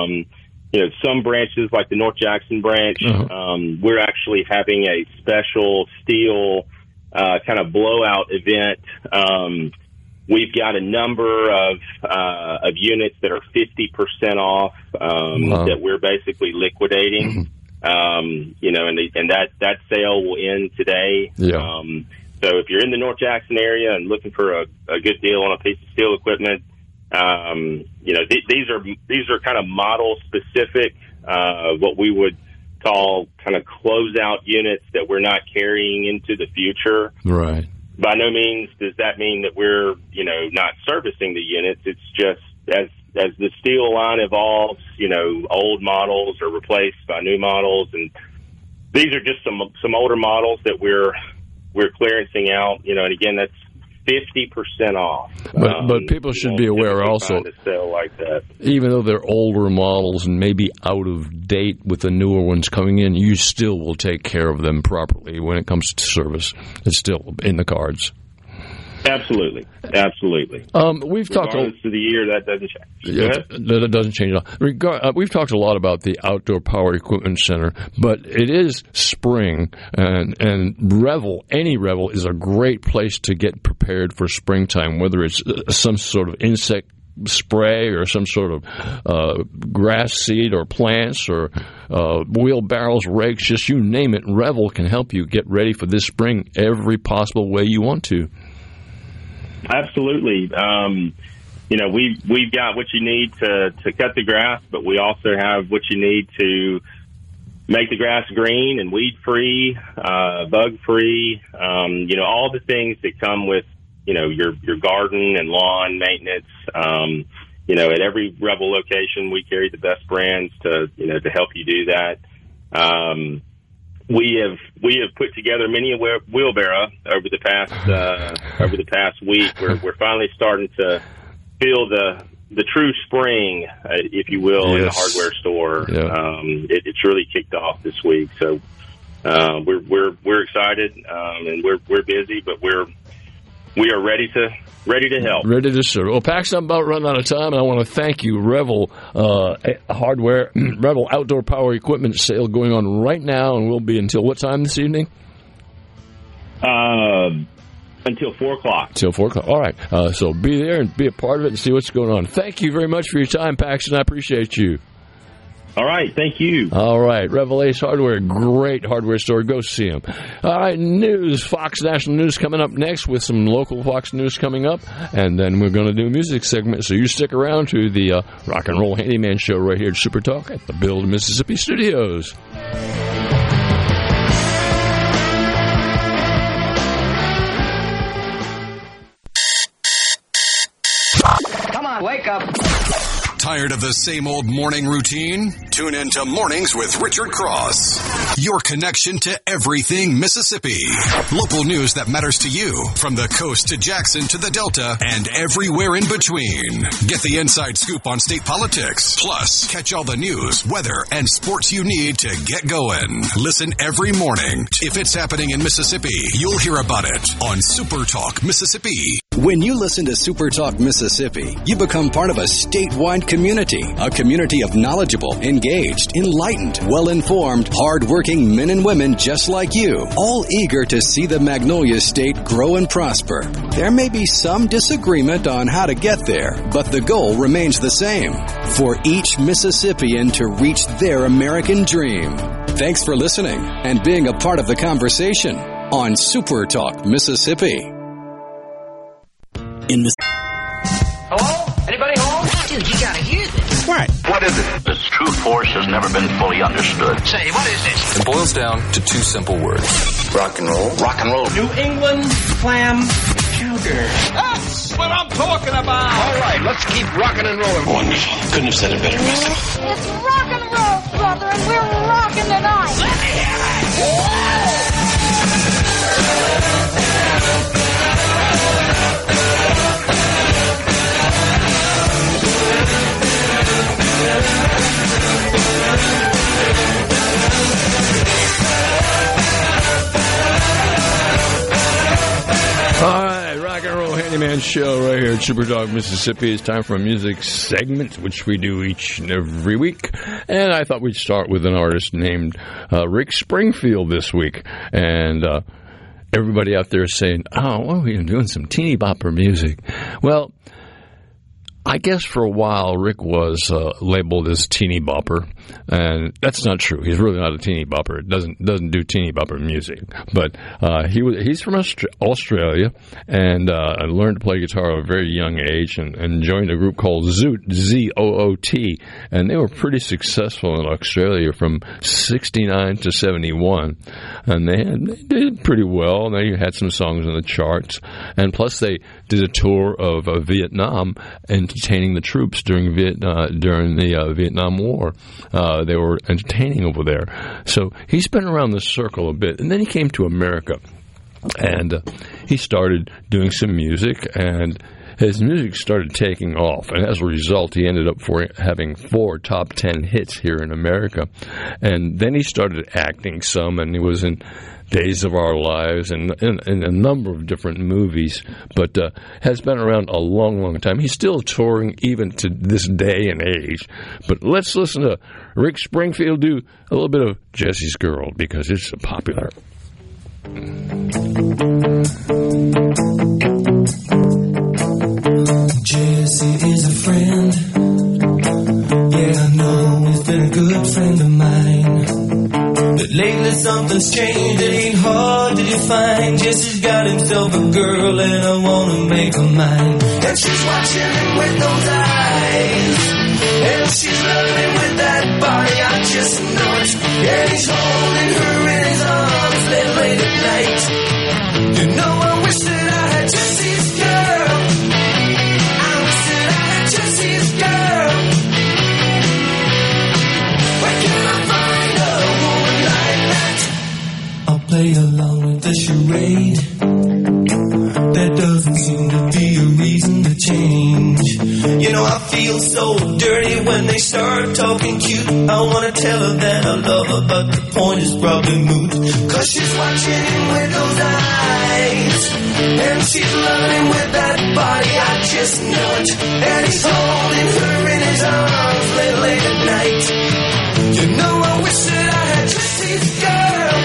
You know, some branches, like the North Jackson branch, we're actually having a special steel kind of blowout event. We've got a number of units that are 50% off that we're basically liquidating. You know, and that sale will end today. Yeah. So if you're in the North Jackson area and looking for a good deal on a piece of steel equipment, you know, these are kind of model specific, what we would call kind of closeout units that we're not carrying into the future. Right. By no means does that mean that we're, you know, not servicing the units. It's just as the steel line evolves, you know, old models are replaced by new models, and these are just some older models that we're clearancing out, you know, and again, that's 50% off. But people should be aware also, like that. Even though they're older models and maybe out of date with the newer ones coming in, you still will take care of them properly when it comes to service. It's still in the cards. Absolutely. We've talked of the year, that doesn't change. That doesn't change at all. We've talked a lot about the Outdoor Power Equipment Center, but it is spring, and Revel, any Revel, is a great place to get prepared for springtime, whether it's some sort of insect spray or some sort of grass seed or plants or wheelbarrows, rakes, just you name it, Revel can help you get ready for this spring every possible way you want to. Absolutely. We've got what you need to cut the grass, but we also have what you need to make the grass green and weed-free, bug-free, all the things that come with, your garden and lawn maintenance. At every Revel location, we carry the best brands to help you do that. We have put together many a wheelbarrow over the past week. We're finally starting to feel the true spring, if you will, in the hardware store. Yeah. It's really kicked off this week, so we're excited and we're busy, but we are ready to help. Ready to serve. Well, Paxton, I'm about running out of time, and I want to thank you. Revel Hardware, Revel Outdoor Power Equipment sale going on right now, and will be until what time this evening? Until 4 o'clock. Till 4 o'clock. All right. So be there and be a part of it and see what's going on. Thank you very much for your time, Paxton. I appreciate you. All right. Thank you. All right. Revel Ace Hardware, great hardware store. Go see them. All right. News. Fox National News coming up next with some local Fox News coming up. And then we're going to do a music segment. So you stick around to the Rock and Roll Handyman Show right here at Super Talk at the Build Mississippi Studios. Wake up. Tired of the same old morning routine? Tune in to Mornings with Richard Cross. Your connection to everything Mississippi. Local news that matters to you. From the coast to Jackson to the Delta and everywhere in between. Get the inside scoop on state politics. Plus, catch all the news, weather, and sports you need to get going. Listen every morning. If it's happening in Mississippi, you'll hear about it on Super Talk Mississippi. When you listen to Super Talk Mississippi, you become part of a statewide community. A community of knowledgeable, engaged, enlightened, well-informed, hard-working men and women just like you, all eager to see the Magnolia State grow and prosper. There may be some disagreement on how to get there, but the goal remains the same, for each Mississippian to reach their American dream. Thanks for listening and being a part of the conversation on Super Talk Mississippi. Hello? Anybody home? Dude, you gotta hear this. What is it? Its true force has never been fully understood. Say, what is this? It boils down to two simple words. Rock and roll. Rock and roll. New England clam chowder. That's what I'm talking about. All right, let's keep rocking and rolling. Wonderful. Couldn't have said it better myself. It's rock and roll, brother, and we're rocking tonight. Let me hear it. All right, Rock and Roll Handyman Show right here at Super Talk Mississippi. It's time for a music segment, which we do each and every week. And I thought we'd start with an artist named Rick Springfield this week. And everybody out there is saying, oh, well, we're doing some teeny bopper music. Well, I guess for a while Rick was labeled as teeny bopper, and that's not true. He's really not a teeny bopper. Doesn't do teeny bopper music. But he's from Australia, and learned to play guitar at a very young age, and joined a group called Zoot, Z-O-O-T, and they were pretty successful in Australia from 69 to 71, and they did pretty well. They had some songs in the charts, and plus they did a tour of Vietnam entertaining the troops during the Vietnam War. They were entertaining over there. So he's been around the circle a bit. And then he came to America, and he started doing some music, and his music started taking off. And as a result, he ended up having 4 top 10 hits here in America. And then he started acting some, and he was in Days of Our Lives and in a number of different movies, but has been around a long, long time. He's still touring even to this day and age. But let's listen to Rick Springfield do a little bit of Jesse's Girl, because it's popular. Jesse is a friend. good friend of mine. But lately something's changed, it ain't hard to define. Jesse's got himself a girl and I wanna make her mine. And she's watching him with those eyes, and she's loving with that body, I just know it. And he's holding her in his arms late at night. You know I wish that I had Jesse's girl. I wish that I had Jesse's girl. Where can I find a woman like that? I'll play along with the charade. There doesn't seem to be a reason to change. You know I feel so dirty when they start talking cute. I wanna tell her that I love her, but the point is probably moot. Cause she's watching him with those eyes, and she's loving him with that body, I just know it. And he's holding her in his arms late at night. You know I wish that I had Jesse's girl.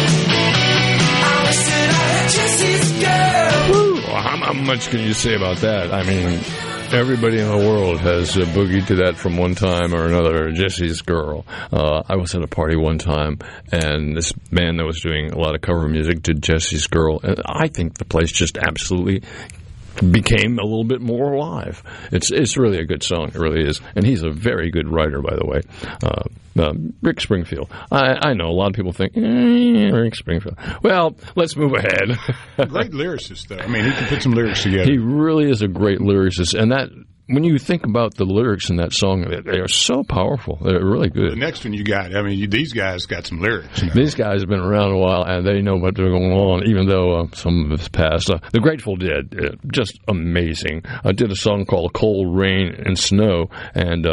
I wish that I had Jesse's girl. Woo. How much can you say about that? I mean, everybody in the world has boogied to that from one time or another. Jesse's Girl. I was at a party one time, and this band that was doing a lot of cover music did Jesse's Girl, and I think the place just absolutely became a little bit more alive. It's really a good song. It really is. And he's a very good writer, by the way. Rick Springfield. I know a lot of people think, Rick Springfield. Well, let's move ahead. Great lyricist, though. I mean, he can put some lyrics together. He really is a great lyricist. And that, when you think about the lyrics in that song, they are so powerful. They're really good. The next one you got, I mean, these guys got some lyrics. You know? These guys have been around a while, and they know what they're going on, even though some of us passed. The Grateful Dead, just amazing. I did a song called Cold Rain and Snow, and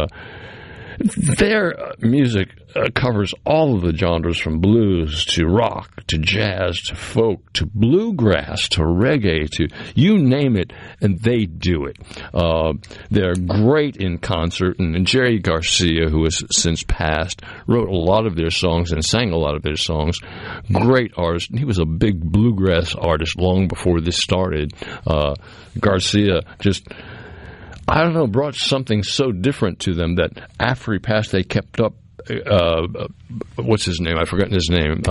their music covers all of the genres, from blues to rock to jazz to folk to bluegrass to reggae to you name it, and they do it. They're great in concert, and Jerry Garcia, who has since passed, wrote a lot of their songs and sang a lot of their songs. Great artist. He was a big bluegrass artist long before this started. Garcia just, I don't know, brought something so different to them that after he passed, they kept up. What's his name? I've forgotten his name.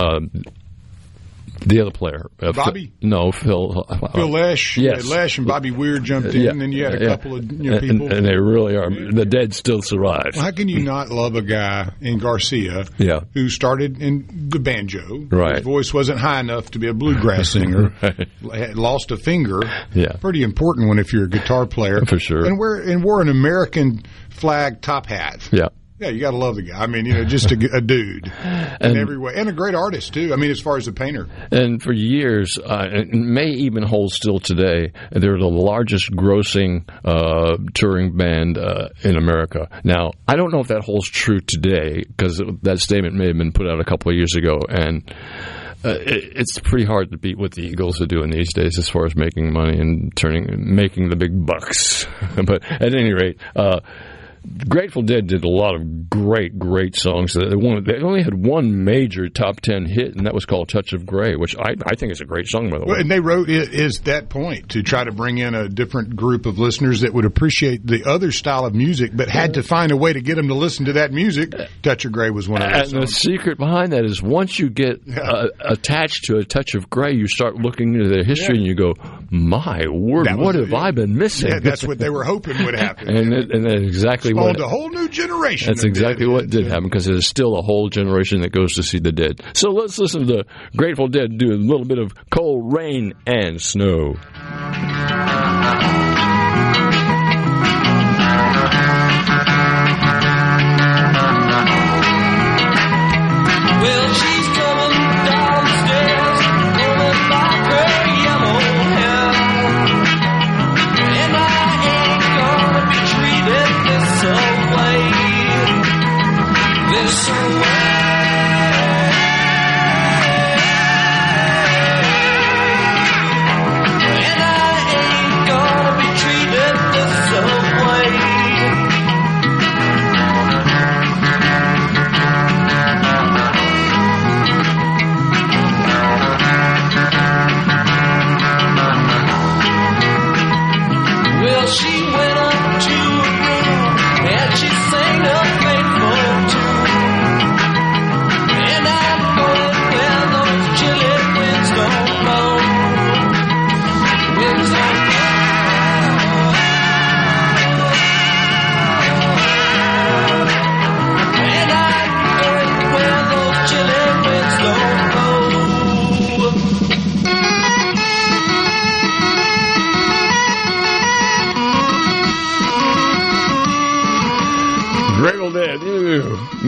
The other player. Bobby? No, Phil. Phil Lesh. Yes. Lesh and Bobby Weir jumped in, and then you had a couple of people. And they really are. The Dead still survive. Well, how can you not love a guy in Garcia who started in the banjo? Right. His voice wasn't high enough to be a bluegrass singer. Had lost a finger. Yeah. Pretty important one if you're a guitar player. For sure. And wore an American flag top hat. Yeah. Yeah, you got to love the guy. I mean, just a dude in every way. And a great artist, too. I mean, as far as a painter. And for years, and may even hold still today, they're the largest grossing touring band in America. Now, I don't know if that holds true today, because that statement may have been put out a couple of years ago. And it's pretty hard to beat what the Eagles are doing these days as far as making money and making the big bucks. But at any rate, Grateful Dead did a lot of great songs. They only had one major top 10 hit, and that was called Touch of Grey, which I think is a great song, by the way. Well, and they wrote it is that point, to try to bring in a different group of listeners that would appreciate the other style of music, but had to find a way to get them to listen to that music. Touch of Grey was one of those songs. And the secret behind that is once you get attached to a Touch of Grey, you start looking into their history and you go, my word, what have I been missing? Yeah, that's what they were hoping would happen. and that's exactly spawned a whole new generation. That's exactly what did happen, because there's still a whole generation that goes to see the Dead. So let's listen to Grateful Dead do a little bit of Cold Rain and Snow. Well, she's coming downstairs, pulling back her yellow hair, and I ain't gonna be treated this way. And I ain't gonna be treated this way. Well, she went up to a room and she sang a faithful tune.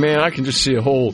man, I can just see a whole,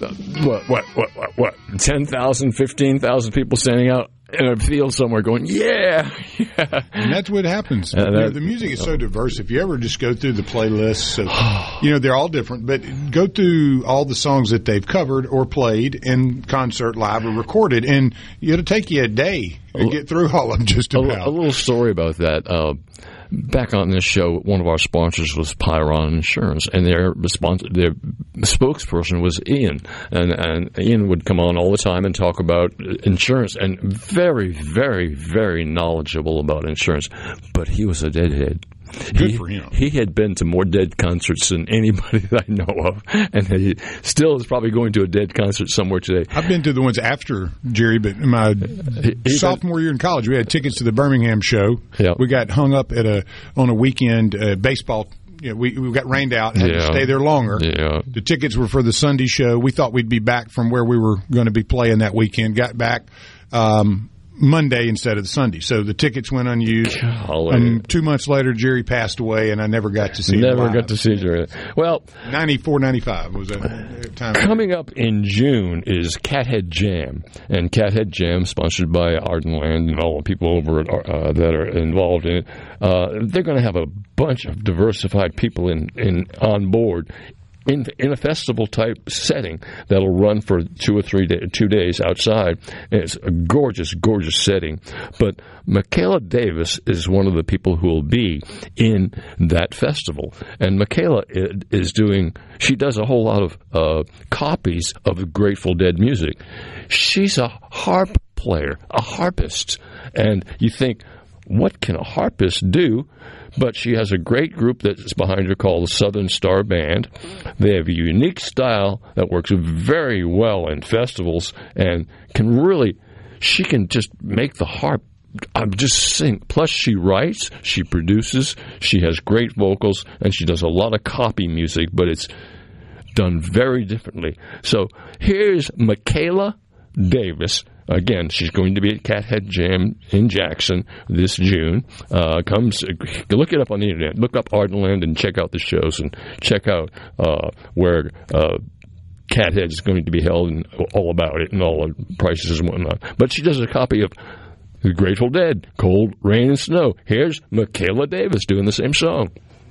10,000, 15,000 people standing out in a field somewhere going, yeah. And that's what happens. The music is so diverse. If you ever just go through the playlists, they're all different, but go through all the songs that they've covered or played in concert, live, or recorded, and it'll take you a day to get through all of them just about. A little story about that. Back on this show, one of our sponsors was Pyron Insurance, and their spokesperson was Ian. And Ian would come on all the time and talk about insurance, and very, very, very knowledgeable about insurance. But he was a deadhead. Good for him. He had been to more Dead concerts than anybody that I know of, and he still is probably going to a Dead concert somewhere today. I've been to the ones after Jerry, but in my sophomore year in college, we had tickets to the Birmingham show. Yep. We got hung up on a weekend baseball. We got rained out and had to stay there longer. Yeah. The tickets were for the Sunday show. We thought we'd be back from where we were going to be playing that weekend. Got back Monday instead of the Sunday. So the tickets went unused. 2 months later, Jerry passed away, and I never got to see him live. Got to see Jerry. Well, 94, 95 was that time. Coming up in June is Cathead Jam. And Cathead Jam, sponsored by Ardenland and all the people over at, that are involved in it, they're going to have a bunch of diversified people on board in a festival-type setting that'll run for 2 days outside. And it's a gorgeous, gorgeous setting. But Michaela Davis is one of the people who will be in that festival. And Michaela she does a whole lot of copies of Grateful Dead music. She's a harp player, a harpist. And you think, what can a harpist do? But she has a great group that's behind her called the Southern Star Band. They have a unique style that works very well in festivals and she can just make the harp just sing. Plus she writes, she produces, she has great vocals, and she does a lot of copy music, but it's done very differently. So here's Michaela Davis. Again, she's going to be at Cathead Jam in Jackson this June. Look it up on the internet. Look up Ardenland and check out the shows and check out where Cathead is going to be held and all about it and all the prices and whatnot. But she does a copy of The Grateful Dead, Cold, Rain, and Snow. Here's Michaela Davis doing the same song.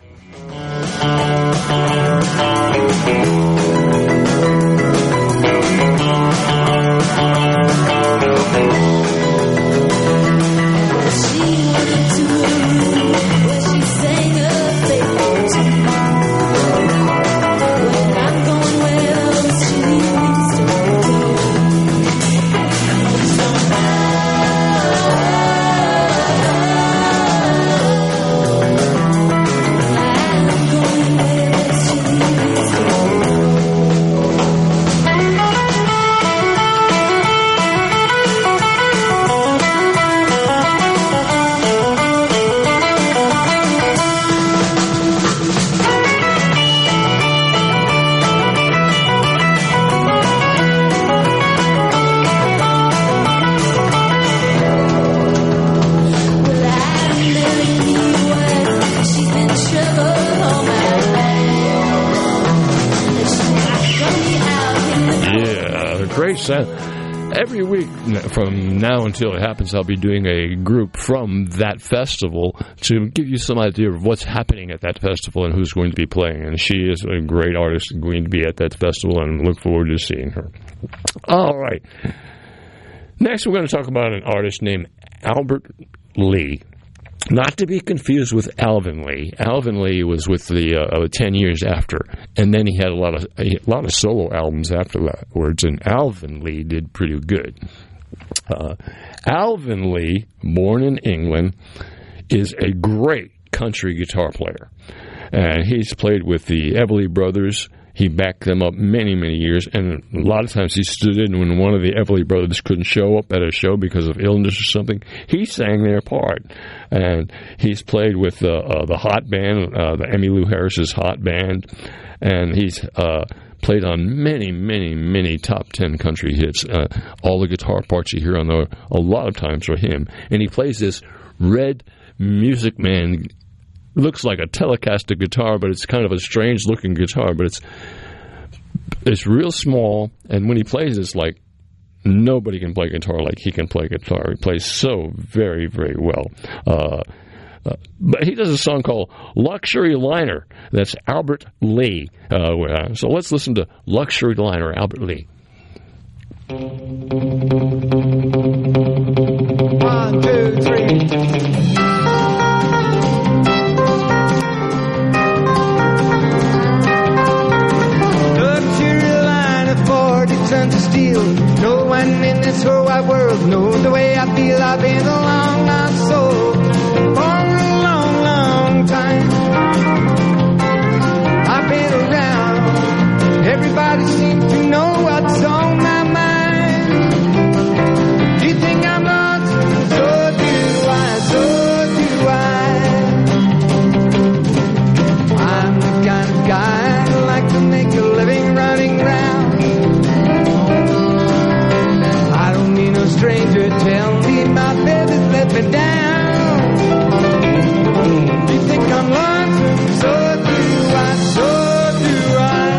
Every week from now until it happens, I'll be doing a group from that festival to give you some idea of what's happening at that festival and who's going to be playing. And she is a great artist going to be at that festival, and I look forward to seeing her. All right. Next, we're going to talk about an artist named Albert Lee. Not to be confused with Alvin Lee. Alvin Lee was with the 10 years after, and then he had a lot of solo albums afterwards. And Alvin Lee did pretty good. Alvin Lee, born in England, is a great country guitar player, and he's played with the Everly Brothers. He backed them up many, many years, and a lot of times he stood in when one of the Everly Brothers couldn't show up at a show because of illness or something. He sang their part, and he's played with the Hot Band, the Emmylou Harris's Hot Band, and he's played on many, many, many top 10 country hits. All the guitar parts you hear on there, a lot of times are him, and he plays this red Music Man. Looks like a Telecaster guitar, but it's kind of a strange-looking guitar, but it's It's real small, and when he plays, it's like nobody can play guitar like he can play guitar. He plays so very, very well. But he does a song called Luxury Liner. That's Albert Lee. So let's listen to Luxury Liner, Albert Lee. 1, 2, 3. Tons of steel. No one in this whole wide world knows the way I feel. I've been along my soul for a long, long time. I've been around. Everybody seems to know what's on my mind. You think I'm lost? So do I, so do I. I'm the kind of guy who likes to make a living running round. Stranger, tell me my baby's let me down. You think I'm lonesome? So do I, so do I.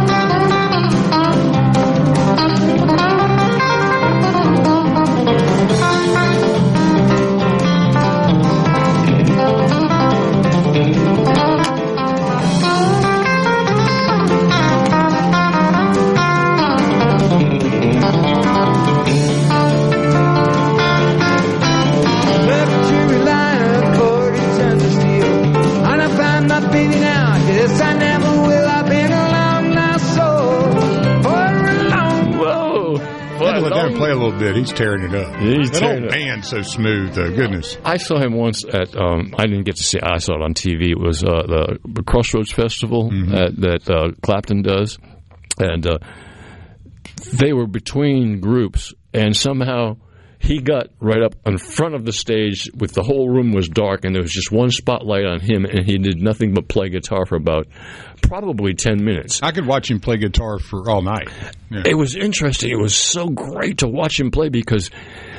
Play a little bit. He's tearing it up. That old man's so smooth, though. Goodness. I saw him once at, I didn't get to see it. I saw it on TV. It was the Crossroads Festival that Clapton does. And they were between groups, and somehow he got right up in front of the stage with the whole room was dark, and there was just one spotlight on him, and he did nothing but play guitar for about probably 10 minutes. I could watch him play guitar for all night. Yeah. It was interesting. It was so great to watch him play because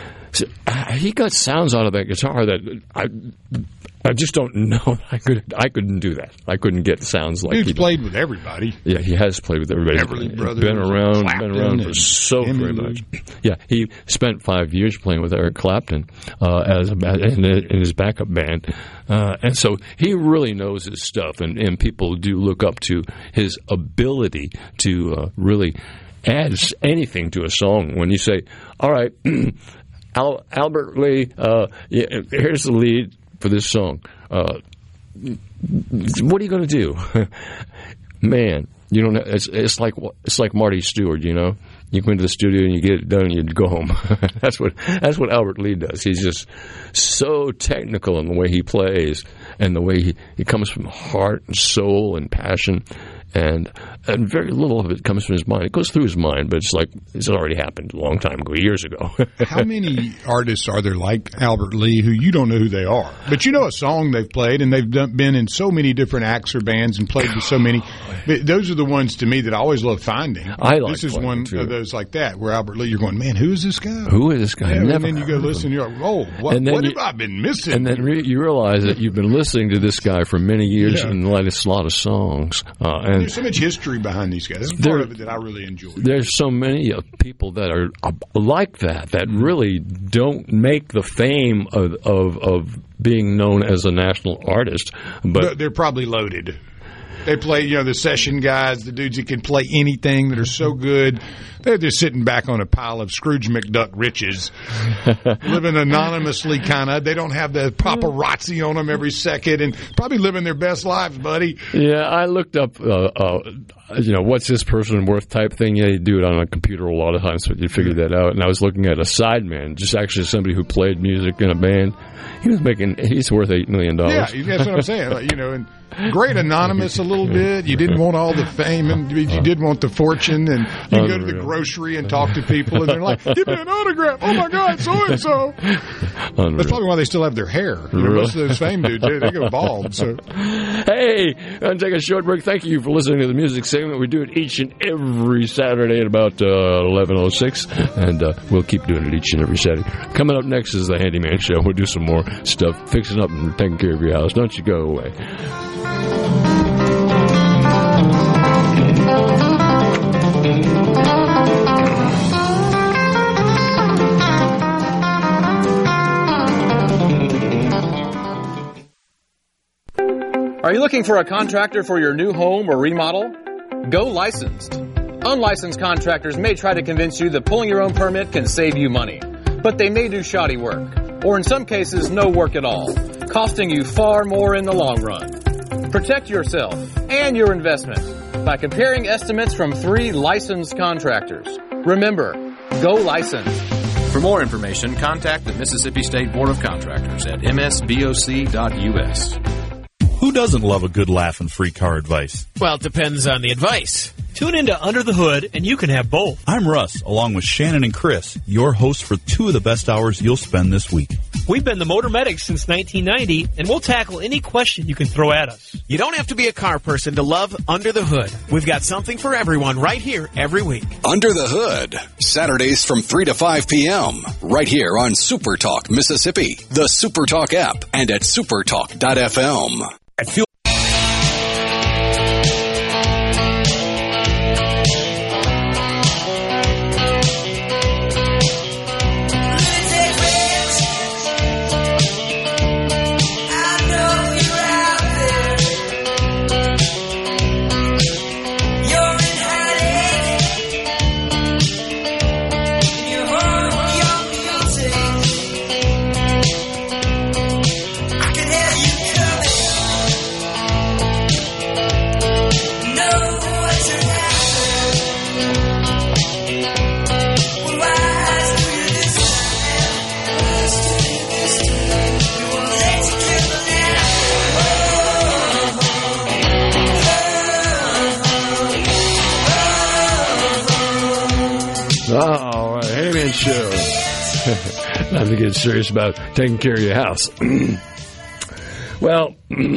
he got sounds out of that guitar that I just don't know. I couldn't do that. I couldn't get sounds like he's played with everybody. Yeah, he has played with everybody. Everly Brothers, been around for so very much. Yeah, he spent 5 years playing with Eric Clapton in his backup band, and so he really knows his stuff. And people do look up to his ability to really add anything to a song. When you say, "All right, Albert Lee, here's the lead for this song. What are you going to do?" Man, you don't. It's like Marty Stewart. You know, you go into the studio and you get it done and you go home. That's what Albert Lee does. He's just so technical in the way he plays and the way he comes from heart and soul and passion. And very little of it comes from his mind. It goes through his mind, but it's like it's already happened a long time ago, years ago. How many artists are there like Albert Lee who you don't know who they are, but you know a song they've played, and they've been in so many different acts or bands and played with so many. Those are the ones to me that I always love finding. This is one of those like that where Albert Lee, you're going, man, who is this guy? Who is this guy? Yeah, and then you go listen, you're like, oh, what have I been missing? And then you realize that you've been listening to this guy for many years and a lot of songs. And there's so much history behind these guys. That's part of it that I really enjoy. There's so many people that are like that really don't make the fame of being known as a national artist. But they're probably loaded. They play, the session guys, the dudes that can play anything that are so good. They're just sitting back on a pile of Scrooge McDuck riches, living anonymously kind of. They don't have the paparazzi on them every second and probably living their best lives, buddy. Yeah, I looked up, what's this person worth type thing. Yeah, you do it on a computer a lot of times, but you figure that out. And I was looking at a sideman, just actually somebody who played music in a band. He's worth $8 million. Yeah, that's what I'm saying. And great anonymous a little bit. You didn't want all the fame, and you did want the fortune. And you go to the grocery and talk to people, and they're like, "Give me an autograph." Oh my God, so and so. That's probably why they still have their hair. Most of those fame dudes, they go bald. So, hey, I'm going to take a short break. Thank you for listening to the music segment. We do it each and every Saturday at about 11:06, and we'll keep doing it each and every Saturday. Coming up next is the Handyman Show. We'll do some more stuff, fixing up and taking care of your house. Don't you go away. Looking for a contractor for your new home or remodel? Go licensed. Unlicensed contractors may try to convince you that pulling your own permit can save you money, but they may do shoddy work, or in some cases, no work at all, costing you far more in the long run. Protect yourself and your investment by comparing estimates from 3 licensed contractors. Remember, go licensed. For more information, contact the Mississippi State Board of Contractors at msboc.us. Who doesn't love a good laugh and free car advice? Well, it depends on the advice. Tune into Under the Hood, and you can have both. I'm Russ, along with Shannon and Chris, your hosts for 2 of the best hours you'll spend this week. We've been the Motor Medics since 1990, and we'll tackle any question you can throw at us. You don't have to be a car person to love Under the Hood. We've got something for everyone right here every week. Under the Hood, Saturdays from 3 to 5 p.m., right here on Super Talk Mississippi, the Super Talk app, and at supertalk.fm. I feel All right, hey man, show. Time to get serious about taking care of your house. Well,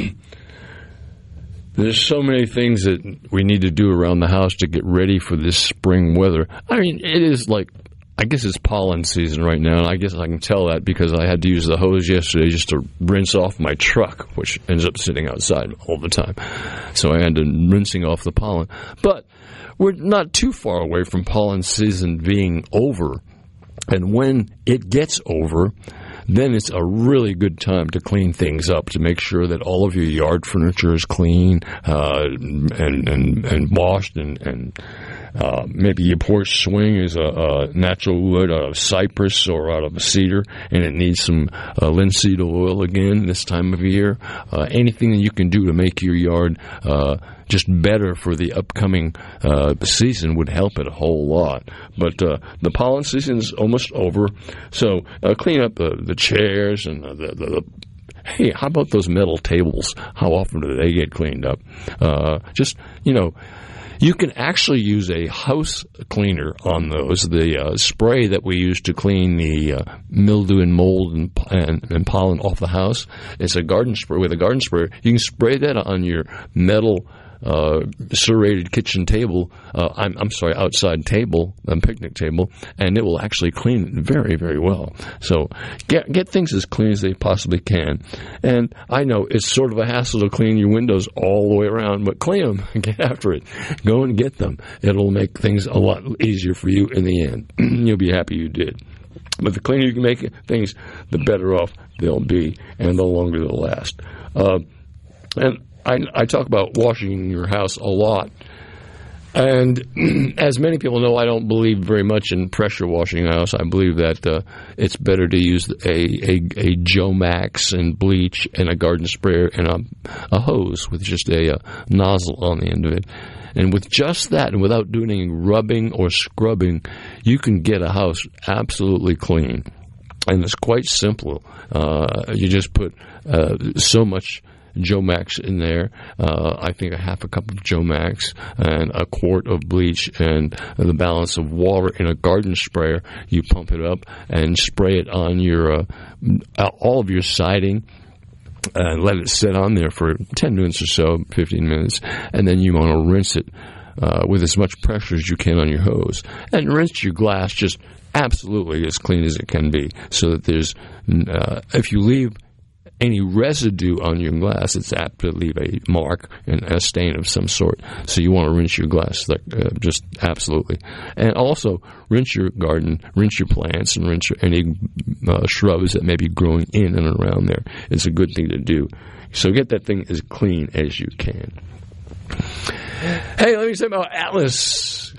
there's so many things that we need to do around the house to get ready for this spring weather. I mean, it is like, I guess it's pollen season right now, and I guess I can tell that because I had to use the hose yesterday just to rinse off my truck, which ends up sitting outside all the time. So I had to rinsing off the pollen. But we're not too far away from pollen season being over. And when it gets over, then it's a really good time to clean things up, to make sure that all of your yard furniture is clean and washed, and maybe your porch swing is a natural wood out of cypress or out of a cedar, and it needs some linseed oil again this time of year. Anything that you can do to make your yard just better for the upcoming season would help it a whole lot. But the pollen season is almost over, so clean up the chairs and the hey, how about those metal tables? How often do they get cleaned up? You can actually use a house cleaner on those. The spray that we use to clean the mildew and mold and pollen off the house, it's a garden spray. With a garden sprayer, you can spray that on your metal serrated kitchen table, outside table, picnic table, and it will actually clean it very, very well. So get things as clean as they possibly can. And I know it's sort of a hassle to clean your windows all the way around, but clean them. Get after it. Go and get them. It'll make things a lot easier for you in the end. You'll be happy you did. But the cleaner you can make things, the better off they'll be, and the longer they'll last. And I talk about washing your house a lot. And as many people know, I don't believe very much in pressure washing a house. I believe that it's better to use a Joe Max and bleach and a garden sprayer and a hose with just a nozzle on the end of it. And with just that, and without doing any rubbing or scrubbing, you can get a house absolutely clean. And it's quite simple. You just put so much Joe Max in there, I think a half a cup of Joe Max and a quart of bleach and the balance of water in a garden sprayer. You pump it up and spray it on your all of your siding and let it sit on there for 10 minutes or so, 15 minutes, and then you want to rinse it with as much pressure as you can on your hose. And rinse your glass just absolutely as clean as it can be, so that there's if you leave any residue on your glass, it's apt to leave a mark and a stain of some sort. So you want to rinse your glass, just absolutely. And also, rinse your garden, rinse your plants, and rinse any shrubs that may be growing in and around there. It's a good thing to do. So get that thing as clean as you can. Hey, let me say about Atlas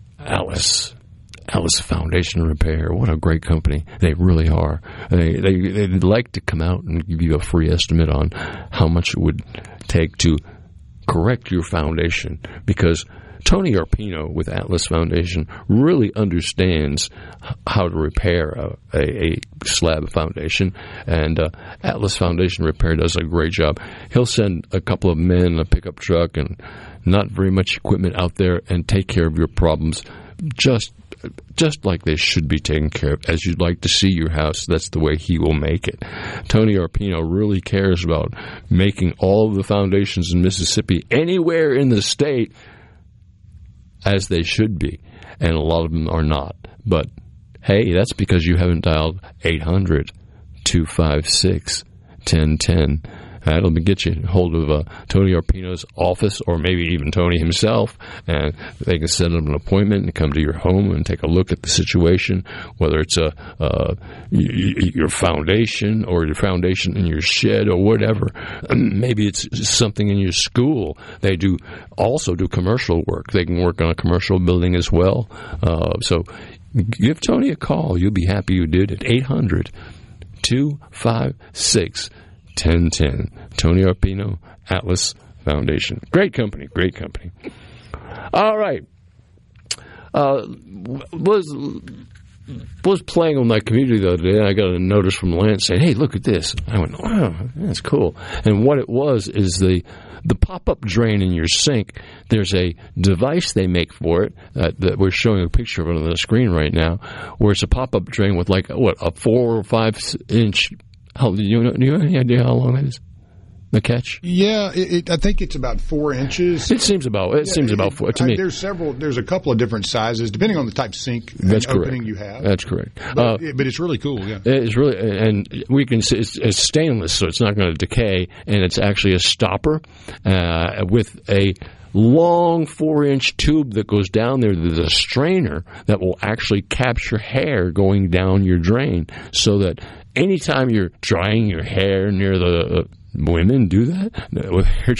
Foundation Repair. What a great company. They really are. They'd like to come out and give you a free estimate on how much it would take to correct your foundation, because Tony Arpino with Atlas Foundation really understands how to repair a slab foundation, and Atlas Foundation Repair does a great job. He'll send a couple of men in a pickup truck and not very much equipment out there and take care of your problems just like they should be taken care of. As you'd like to see your house, that's the way he will make it. Tony Arpino really cares about making all of the foundations in Mississippi, anywhere in the state, as they should be. And a lot of them are not. But, hey, that's because you haven't dialed 800-256-1010. That'll get you hold of Tony Arpino's office, or maybe even Tony himself, and they can set up an appointment and come to your home and take a look at the situation, whether it's your foundation or your foundation in your shed or whatever. Maybe it's something in your school. They also do commercial work. They can work on a commercial building as well. So give Tony a call. You'll be happy you did at 800-256-1010. Tony Arpino, Atlas Foundation. Great company. All right. Was playing on my community the other day, and I got a notice from Lance saying, "Hey, look at this." I went, "Wow, that's cool." And what it was is the pop-up drain in your sink. There's a device they make for it that we're showing a picture of it on the screen right now, where it's a pop-up drain with a 4 or 5 inch. Do you have any idea how long that is? The catch? Yeah, I think it's about 4 inches. It seems about 4 to me. There's a couple of different sizes depending on the type of sink opening you have. That's correct. But it's really cool. Yeah, it's really, and we can see it's stainless, so it's not going to decay, and it's actually a stopper with a long 4-inch tube that goes down there. There's a strainer that will actually capture hair going down your drain, so that anytime you're drying your hair near the women do that with hair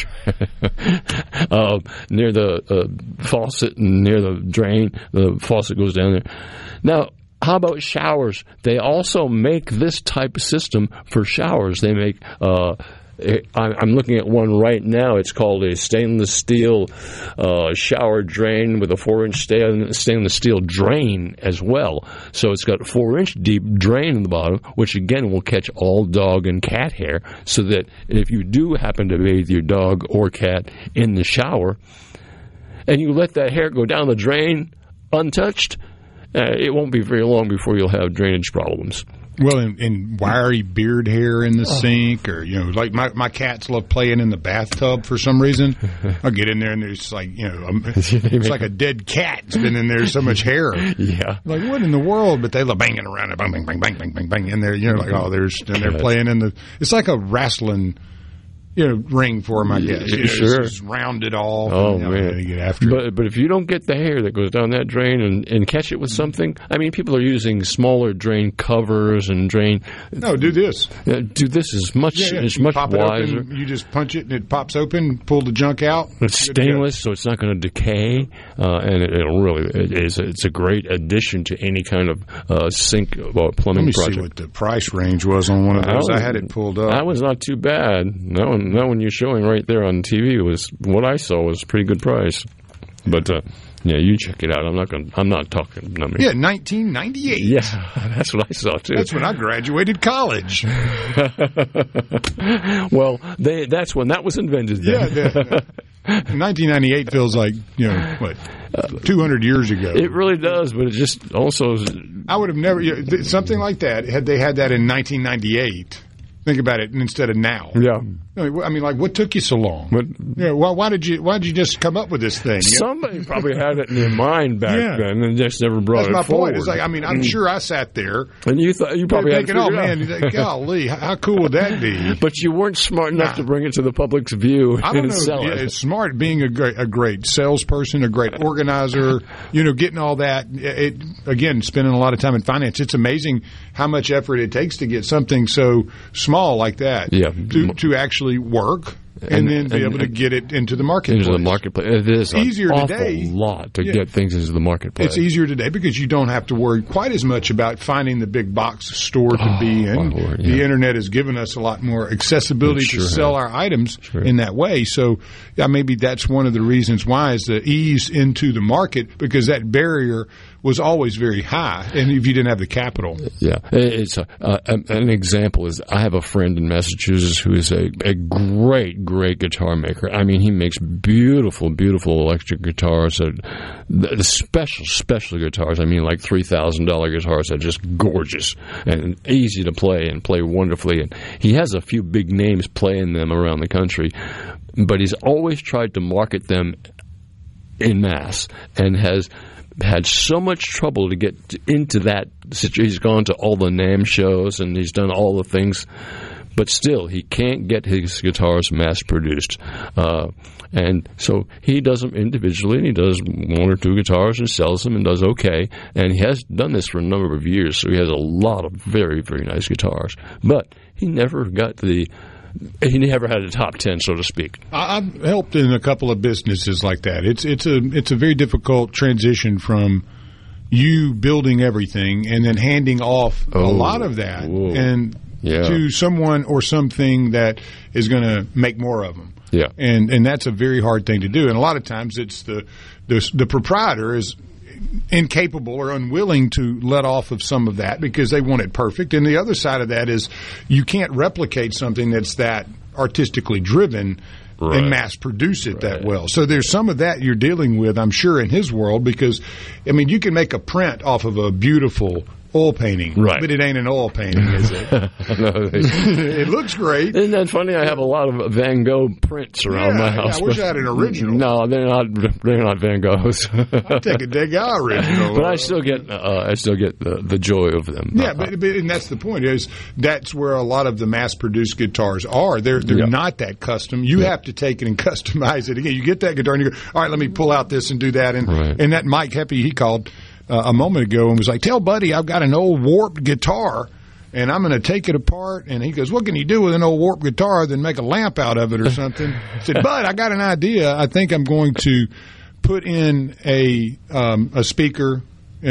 near the faucet and near the drain, the faucet goes down there. Now, how about showers? They also make this type of system for showers. They make I'm looking at one right now. It's called a stainless steel shower drain with a 4-inch stainless steel drain as well. So it's got a 4-inch deep drain in the bottom, which again will catch all dog and cat hair, so that if you do happen to bathe your dog or cat in the shower and you let that hair go down the drain untouched, it won't be very long before you'll have drainage problems. Well, and wiry beard hair in the sink, or like my cats love playing in the bathtub for some reason. I'll get in there and there's it's like a dead cat. It's been in there, so much hair. Yeah, like what in the world? But they love banging around it, bang, bang, bang, bang, bang, bang, bang in there. They're playing in the. It's like a wrestling. Ring for them, I guess. Sure. It's rounded off. Oh, man. Get after it. But if you don't get the hair that goes down that drain and catch it with something, I mean, people are using smaller drain covers and drain. No, do this. Do this is much. It's much wiser. Open, you just punch it and it pops open. Pull the junk out. It's stainless, so it's not going to decay, and it's a great addition to any kind of sink or plumbing project. Let me see what the price range was on one of those. I had it pulled up. That was not too bad. That one you're showing right there on TV was what I saw was a pretty good price. But you check it out. I'm not talking numbers. Yeah, 1998. Yeah, that's what I saw too. That's when I graduated college. Well, that's when that was invented. Then. Yeah. 1998 feels like 200 years ago. It really does, but it just also. I would have never something like that had they had that in 1998. Think about it instead of now. Yeah. I mean, like, what took you so long? Why did you just come up with this thing? Somebody probably had it in their mind back then and just never brought it forward. That's my point. It's like, I mean, I'm sure I sat there. And you probably had thinking, oh, man, golly, how cool would that be? But you weren't smart enough to bring it to the public's view and sell it. It's smart being a great salesperson, a great organizer, getting all that. Again, spending a lot of time in finance. It's amazing how much effort it takes to get something so small like that to actually work and then be able to get it into the marketplace. Into the marketplace. It is easier an today. Awful lot to get things into the marketplace. It's easier today because you don't have to worry quite as much about finding the big box store to be in. The Internet has given us a lot more accessibility to sell our items in that way. So maybe that's one of the reasons why is the ease into the market, because that barrier was always very high, and if you didn't have the capital. Yeah. It's an example is I have a friend in Massachusetts who is a great guitar maker. I mean, he makes beautiful electric guitars, the special guitars. I mean, like $3,000 guitars that are just gorgeous and easy to play and play wonderfully. And he has a few big names playing them around the country, but he's always tried to market them en masse and has had so much trouble to get into that situation. He's gone to all the NAMM shows and he's done all the things, but still he can't get his guitars mass-produced. And so he does them individually, and he does one or two guitars and sells them and does okay. And he has done this for a number of years, so he has a lot of very, very nice guitars. But he never got he never had a top 10, so to speak. I've helped in a couple of businesses like that. It's a very difficult transition from you building everything and then handing off a lot of that to someone or something that is going to make more of them. Yeah, and that's a very hard thing to do. And a lot of times it's the proprietor is incapable or unwilling to let off of some of that because they want it perfect. And the other side of that is you can't replicate something that's that artistically driven and mass produce it that well. So there's some of that you're dealing with, I'm sure, in his world, because, I mean, you can make a print off of a beautiful oil painting, but it ain't an oil painting, is it? No, it looks great. Isn't that funny? I have a lot of Van Gogh prints around my house. I wish I had an original. No, they're not Van Goghs. I'd take a Degas original. But I still get the joy of them. Yeah, but and that's the point, is that's where a lot of the mass-produced guitars are. They're not that custom. You have to take it and customize it. Again, you get that guitar and you go, all right, let me pull out this and do that. And that Mike Heppy, he called a moment ago and was like, tell Buddy I've got an old warped guitar and I'm going to take it apart. And he goes, what can you do with an old warped guitar? Then make a lamp out of it or something. I said, Bud, I got an idea. I think I'm going to put in a speaker,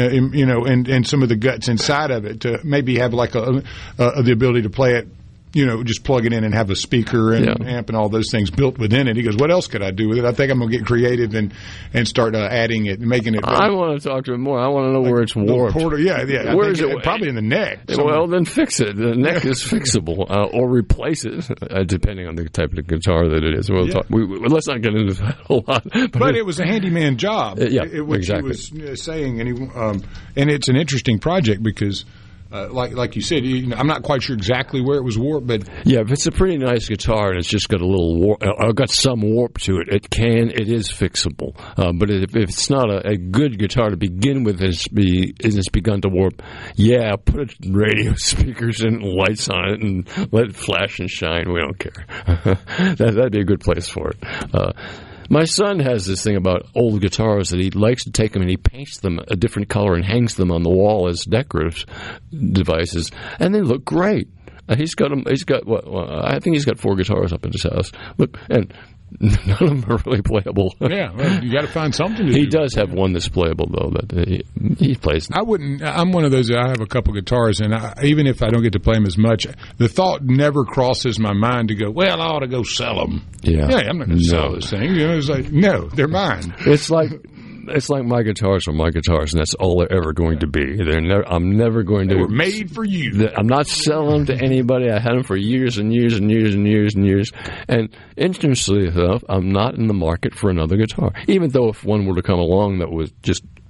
and some of the guts inside of it to maybe have like the ability to play it. Just plug it in and have a speaker and amp and all those things built within it. He goes, what else could I do with it? I think I'm going to get creative and start adding it and making it. I want to talk to him more. I want to know where it's warped. Where is it? Probably in the neck. Well, then fix it. The neck is fixable, or replace it, depending on the type of guitar that it is. Let's not get into that a lot. But it was a handyman job. Exactly. He was saying, and it's an interesting project because. Like you said, I'm not quite sure exactly where it was warped, but if it's a pretty nice guitar and it's just got a little got some warp to it, it is fixable. But if it's not a good guitar to begin with, and it's begun to warp, put radio speakers and lights on it and let it flash and shine. We don't care. That'd be a good place for it. My son has this thing about old guitars that he likes to take them and he paints them a different color and hangs them on the wall as decorative devices, and they look great. He's got them. I think he's got 4 guitars up in his house. Look, and none of them are really playable. You got to find something to do. He does have one that's playable, though, that he plays. I'm one of those. I have a couple guitars, and even if I don't get to play them as much, the thought never crosses my mind to go, well, I ought to go sell them. I'm not going to sell this thing. It's like, no, they're mine. It's like my guitars are my guitars, and that's all they're ever going to be. I'm never going to. They were made for you. I'm not selling them to anybody. I had them for years and years and years and years and years. And interestingly enough, I'm not in the market for another guitar. Even though if one were to come along that was just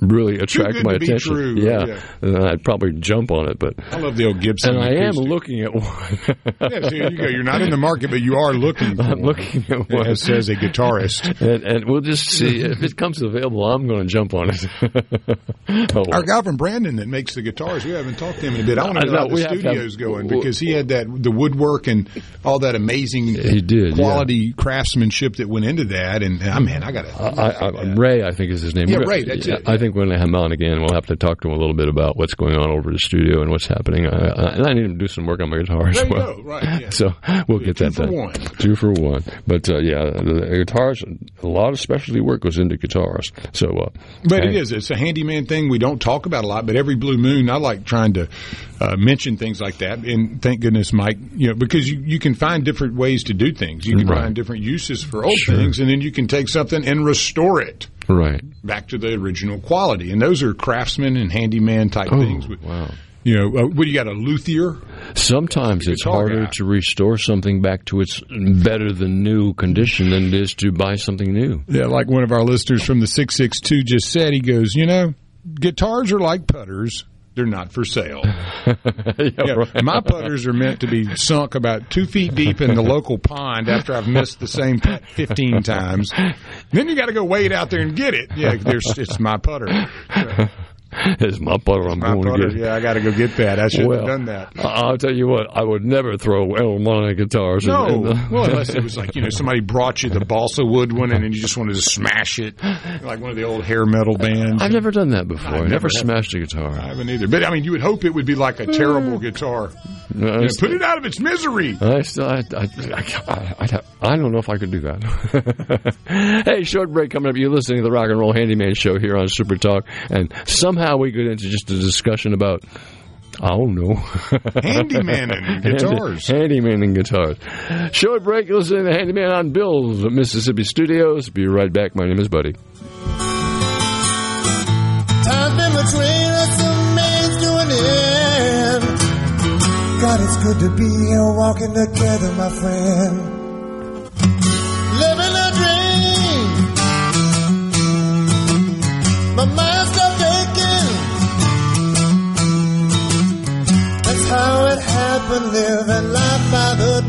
really attract my attention. True. Yeah. And I'd probably jump on it. But I love the old Gibson. And I am looking at one. Yeah, so you go. You're not in the market, but you are looking for I'm looking at one. It says a guitarist. And we'll just see. If it comes available, I'm going to jump on it. Our guy from Brandon that makes the guitars, we haven't talked to him in a bit. I want to know how the studio's going, because he had the woodwork and all that amazing quality craftsmanship that went into that. And, man, I got to... Ray, I think is his name. Yeah, Ray, that's it. I think when I have him on again, we'll have to talk to him a little bit about what's going on over the studio and what's happening. And I need to do some work on my guitar as well. There you go, right, yeah. So we'll get that done. 2 for 1. But, the guitars, a lot of specialty work goes into guitars. So, but it is. It's a handyman thing we don't talk about a lot, but every blue moon, I like trying to mention things like that. And thank goodness, Mike, because you can find different ways to do things. You can find different uses for old things, and then you can take something and restore it. Right. Back to the original quality. And those are craftsman and handyman type things. Wow. What do you got, a luthier? Sometimes it's harder to restore something back to its better than new condition than it is to buy something new. Yeah, like one of our listeners from the 662 just said, he goes, guitars are like putters. They're not for sale. Right. My putters are meant to be sunk about 2 feet deep in the local pond after I've missed the same putt 15 times. Then you got to go wade out there and get it. Yeah, it's my putter. It's my putter. I'm going to get. Yeah, I got to go get that. I should have done that. I'll tell you what. I would never throw harmonic guitars. No. Unless it was like somebody brought you the balsa wood one and then you just wanted to smash it, like one of the old hair metal bands. I've never done that before. I never smashed a guitar. I haven't either. But you would hope it would be like a terrible guitar. Put it out of its misery. I don't know if I could do that. Hey, short break coming up. You're listening to the Rock and Roll Handyman Show here on Super Talk, and somehow we get into just a discussion about, I don't know, handyman and guitars. Handyman and guitars. Short break. Listening to Handyman on Bill's Mississippi Studios. Be right back. My name is Buddy. Time's been between us, a means to an end. God, it's good to be here walking together, my friend. Living a dream. My mind stopped aching. That's how it happened, living life by the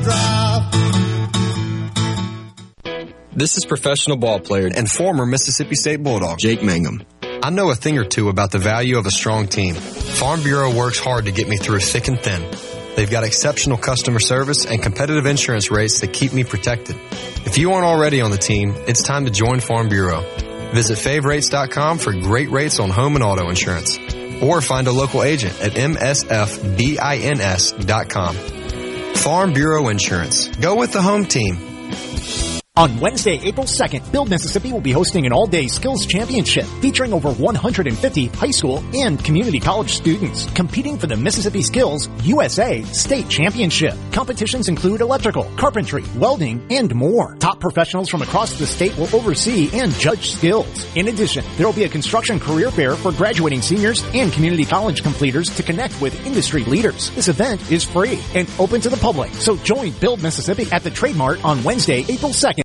drop. This is professional ball player and former Mississippi State Bulldog, Jake Mangum. I know a thing or two about the value of a strong team. Farm Bureau works hard to get me through thick and thin. They've got exceptional customer service and competitive insurance rates that keep me protected. If you aren't already on the team, it's time to join Farm Bureau. Visit favrates.com for great rates on home and auto insurance. Or find a local agent at msfbins.com. Farm Bureau Insurance. Go with the home team. On Wednesday, April 2nd, Build Mississippi will be hosting an all-day skills championship featuring over 150 high school and community college students competing for the Mississippi Skills USA State Championship. Competitions include electrical, carpentry, welding, and more. Top professionals from across the state will oversee and judge skills. In addition, there will be a construction career fair for graduating seniors and community college completers to connect with industry leaders. This event is free and open to the public, so join Build Mississippi at the Trade Mart on Wednesday, April 2nd.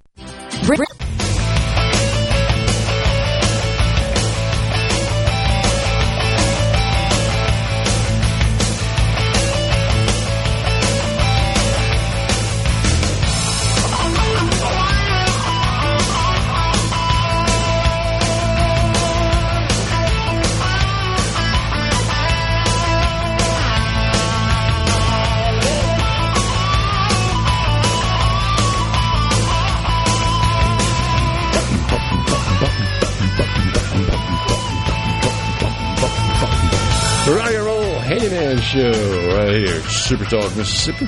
Show right here, Super Talk Mississippi.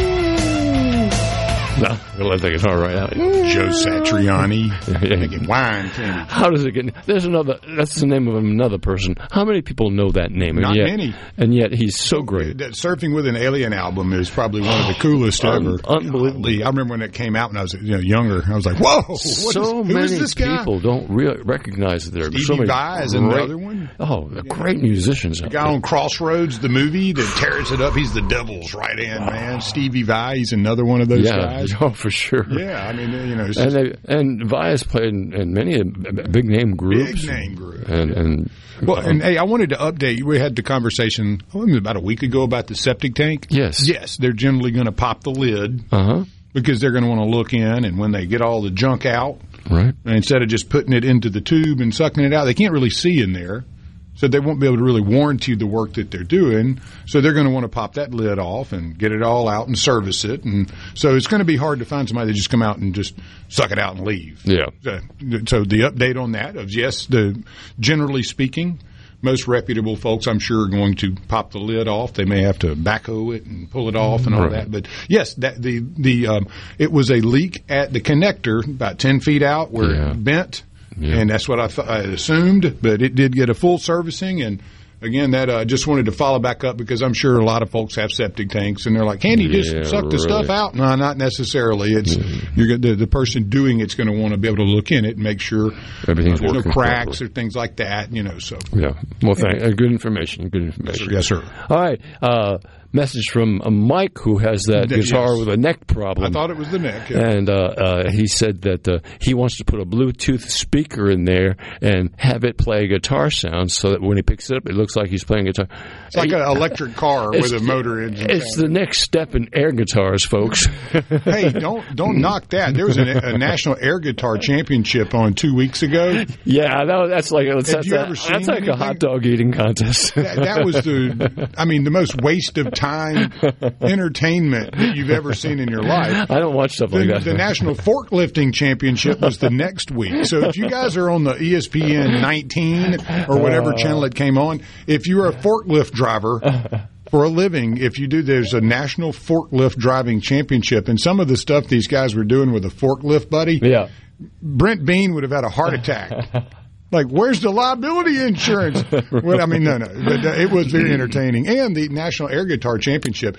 No, we'll let that guitar right out. Joe Satriani making wine. How does it get? There's another. That's the name of another person. How many people know that name? Not many. And yet he's so great. That Surfing with an Alien album is probably one of the coolest ever. Unbelievable. I remember when it came out when I was younger. I was like, whoa! Who is this guy? People don't recognize that there are so many. Stevie Vai is another one. Oh, great musicians. The guy on Crossroads, the movie that tears it up. He's the devil's right hand man. Stevie Vai, he's another one of those guys. Oh, for sure. Yeah, I mean, and Via's played in many big name groups. Big name groups. And hey, I wanted to update you. We had the conversation about a week ago about the septic tank. Yes, they're generally going to pop the lid because they're going to want to look in, and when they get all the junk out, right, and instead of just putting it into the tube and sucking it out, they can't really see in there. So they won't be able to really warranty the work that they're doing. So they're going to want to pop that lid off and get it all out and service it. And so it's going to be hard to find somebody that just come out and just suck it out and leave. Yeah. So the update on that of, yes, generally speaking, most reputable folks, I'm sure, are going to pop the lid off. They may have to backhoe it and pull it off and all that. But yes, it was a leak at the connector about 10 feet out where it bent. Yeah. And that's what I assumed, but it did get a full servicing. And again, that I just wanted to follow back up because I'm sure a lot of folks have septic tanks, and they're like, "Can you just suck the stuff out?" No, not necessarily. It's the person doing it's going to want to be able to look in it and make sure everything's there's no cracks properly. or things like that. So yeah. Well, good information. Good information. Yes, sir. All right. Message from Mike, who has that guitar with a neck problem. I thought it was the neck. Yeah. And he said that he wants to put a Bluetooth speaker in there and have it play a guitar sound so that when he picks it up, it looks like he's playing guitar. It's like an electric car with a motor engine. It's the next step in air guitars, folks. Hey, don't knock that. There was a National Air Guitar Championship on 2 weeks ago. Yeah, that's like a hot dog eating contest. That was the most waste of time entertainment that you've ever seen in your life. I don't watch stuff like that. The National Forklifting Championship was the next week. So if you guys are on the ESPN 19 or whatever channel it came on, if you're a forklift driver for a living, there's a National Forklift Driving Championship, and some of the stuff these guys were doing with a forklift, buddy, Brent Bean would have had a heart attack. Like, where's the liability insurance? Well, I mean, no. But it was very entertaining. And the National Air Guitar Championship,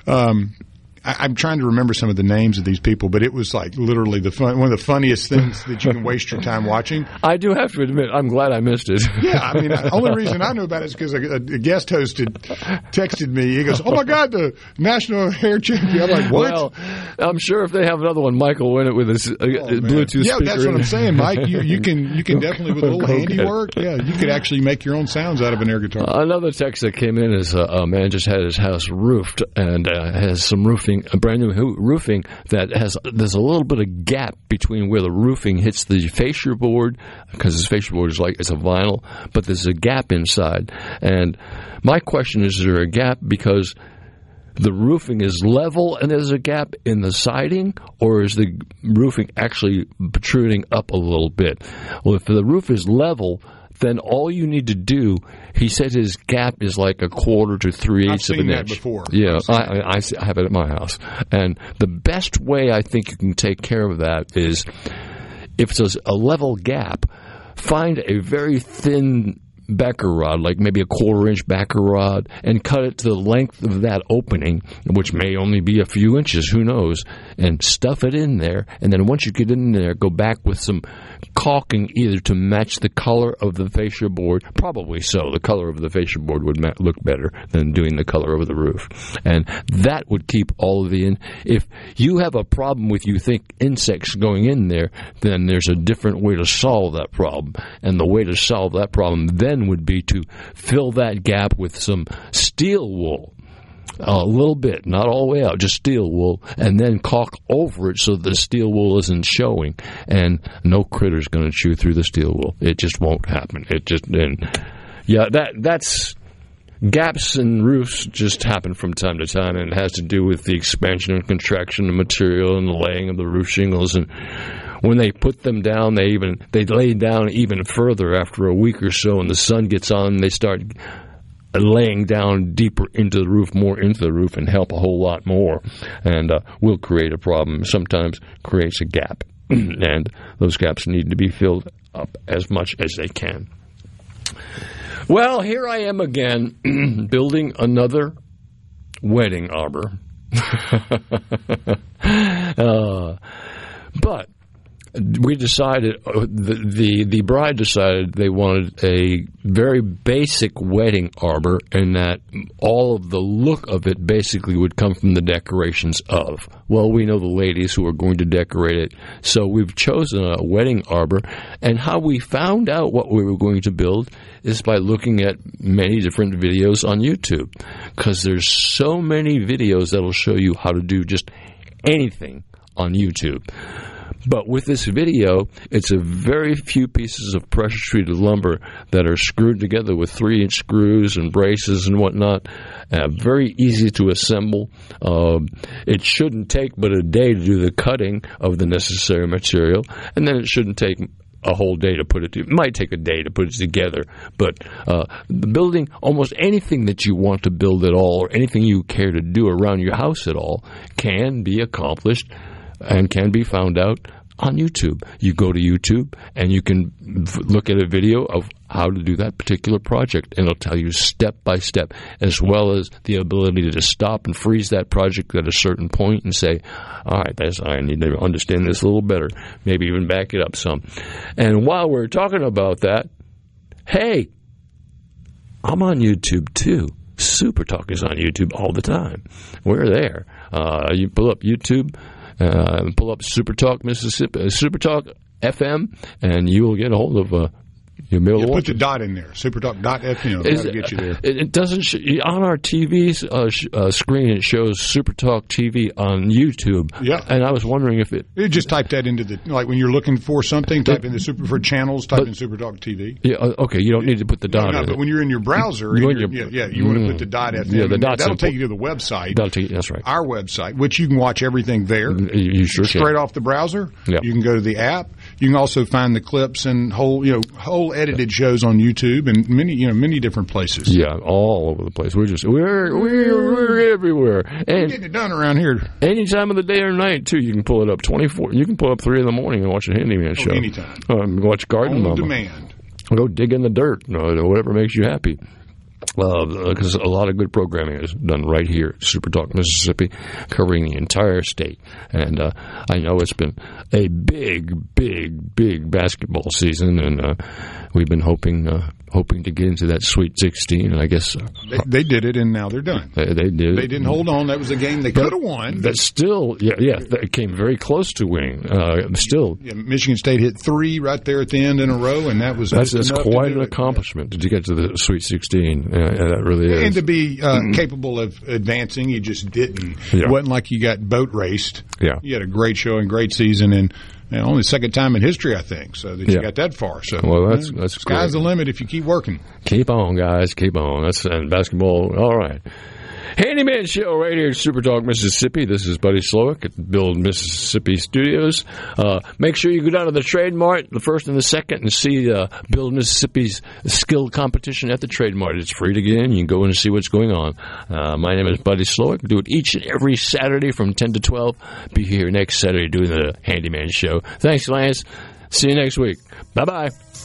I'm trying to remember some of the names of these people, but it was like literally one of the funniest things that you can waste your time watching. I do have to admit, I'm glad I missed it. Yeah, I mean, the only reason I knew about it is because a guest host had texted me. He goes, "Oh my God, the National Hair Champion!" I'm like, "What?" Well, I'm sure if they have another one, Mike will win it with his Bluetooth speaker. Yeah, that's what I'm saying, Mike. You can definitely with a little handiwork. Yeah, you could actually make your own sounds out of an air guitar. Another text that came in is a man just had his house roofed and has some roofing, a brand new roofing there's a little bit of gap between where the roofing hits the fascia board, because his fascia board it's a vinyl, but there's a gap inside. And my question is there a gap because the roofing is level and there's a gap in the siding, or is the roofing actually protruding up a little bit? Well, if the roof is level, then all you need to do, he said his gap is like 1/4 to 3/8 of an inch. I've seen that before. Yeah, I have it at my house. And the best way I think you can take care of that is, if it's a level gap, find a very thin backer rod, like maybe 1/4 inch backer rod, and cut it to the length of that opening, which may only be a few inches, who knows, and stuff it in there. And then once you get in there, go back with some caulking, either to match the color of the fascia board. Probably so. The color of the fascia board would look better than doing the color of the roof. And that would keep all of the if you have a problem with, you think, insects going in there, then there's a different way to solve that problem. And the way to solve that problem then would be to fill that gap with some steel wool. A little bit, not all the way out, just steel wool, and then caulk over it so the steel wool isn't showing, and no critter's going to chew through the steel wool. It just won't happen. That's gaps in roofs just happen from time to time, and it has to do with the expansion and contraction of material and the laying of the roof shingles. And when they put them down, they lay down even further after a week or so, and the sun gets on, and they start laying down deeper into the roof, more into the roof, and help a whole lot more, and will create a problem. Sometimes creates a gap, and those gaps need to be filled up as much as they can. Well, here I am again, building another wedding arbor. But we decided, the bride decided they wanted a very basic wedding arbor, and that all of the look of it basically would come from the decorations of. Well, we know the ladies who are going to decorate it, so we've chosen a wedding arbor, and how we found out what we were going to build is by looking at many different videos on YouTube, because there's so many videos that will show you how to do just anything on YouTube. But with this video, it's a very few pieces of pressure-treated lumber that are screwed together with 3-inch screws and braces and whatnot. Very easy to assemble. It shouldn't take but a day to do the cutting of the necessary material, and then it shouldn't take a whole day to put it together. It might take a day to put it together, but the building, almost anything that you want to build at all, or anything you care to do around your house at all, can be accomplished and can be found out on YouTube. You go to YouTube and you can look at a video of how to do that particular project, and it'll tell you step by step, as well as the ability to stop and freeze that project at a certain point and say, all right, I need to understand this a little better, maybe even back it up some. And while we're talking about that, hey, I'm on YouTube too. Super Talk is on YouTube all the time. We're there. You pull up YouTube, pull up Super Talk Mississippi, Super Talk FM, and you will get a hold of. You'll be able to put the dot in there, supertalk.fm. That'll get you there. It doesn't on our TV screen. It shows Supertalk TV on YouTube. Yeah, and I was wondering if it. You just type that into the when you're looking for something. Type in the for channels. Type in Supertalk TV. Yeah. Okay. You don't need to put the dot. No, in but when you're in your browser, you want to put the dot FM. Yeah, the dot. That'll take you to the website. That's right. Our website, which you can watch everything there. You sure straight can. Off the browser. Yeah. You can go to the app. You can also find the clips and whole edited shows on YouTube and many different places. Yeah, all over the place. We're everywhere. And we're getting it done around here. Any time of the day or night too. You can pull it up 24. You can pull up 3 a.m. and watch a handyman show. Anytime. Watch Garden Mama. On demand. Go dig in the dirt. Whatever makes you happy. Because a lot of good programming is done right here at Super Talk Mississippi, covering the entire state. And I know it's been a big basketball season, and we've been hoping to get into that Sweet 16, and I guess they did it, and now they're done. They did. They didn't hold on. That was a game they could have won. That still, it came very close to winning. Still, Michigan State hit 3 right there at the end in a row, and that's quite an accomplishment to get to the Sweet 16. That really is. And to be capable of advancing, you just didn't. It wasn't like you got boat raced. Yeah, you had a great show and great season, and only the second time in history, I think, so that you got that far. So, that's sky's the limit if you keep working. Keep on, guys. Keep on. That's basketball. All right. Handyman Show right here at Super Talk Mississippi. This is Buddy Slowick at Build Mississippi Studios. Make sure you go down to the Trade Mart, the 1st and the 2nd, and see Build Mississippi's skill competition at the Trade Mart. It's free to get in. You can go in and see what's going on. My name is Buddy Slowick. We do it each and every Saturday from 10 to 12. Be here next Saturday doing the Handyman Show. Thanks, Lance. See you next week. Bye-bye.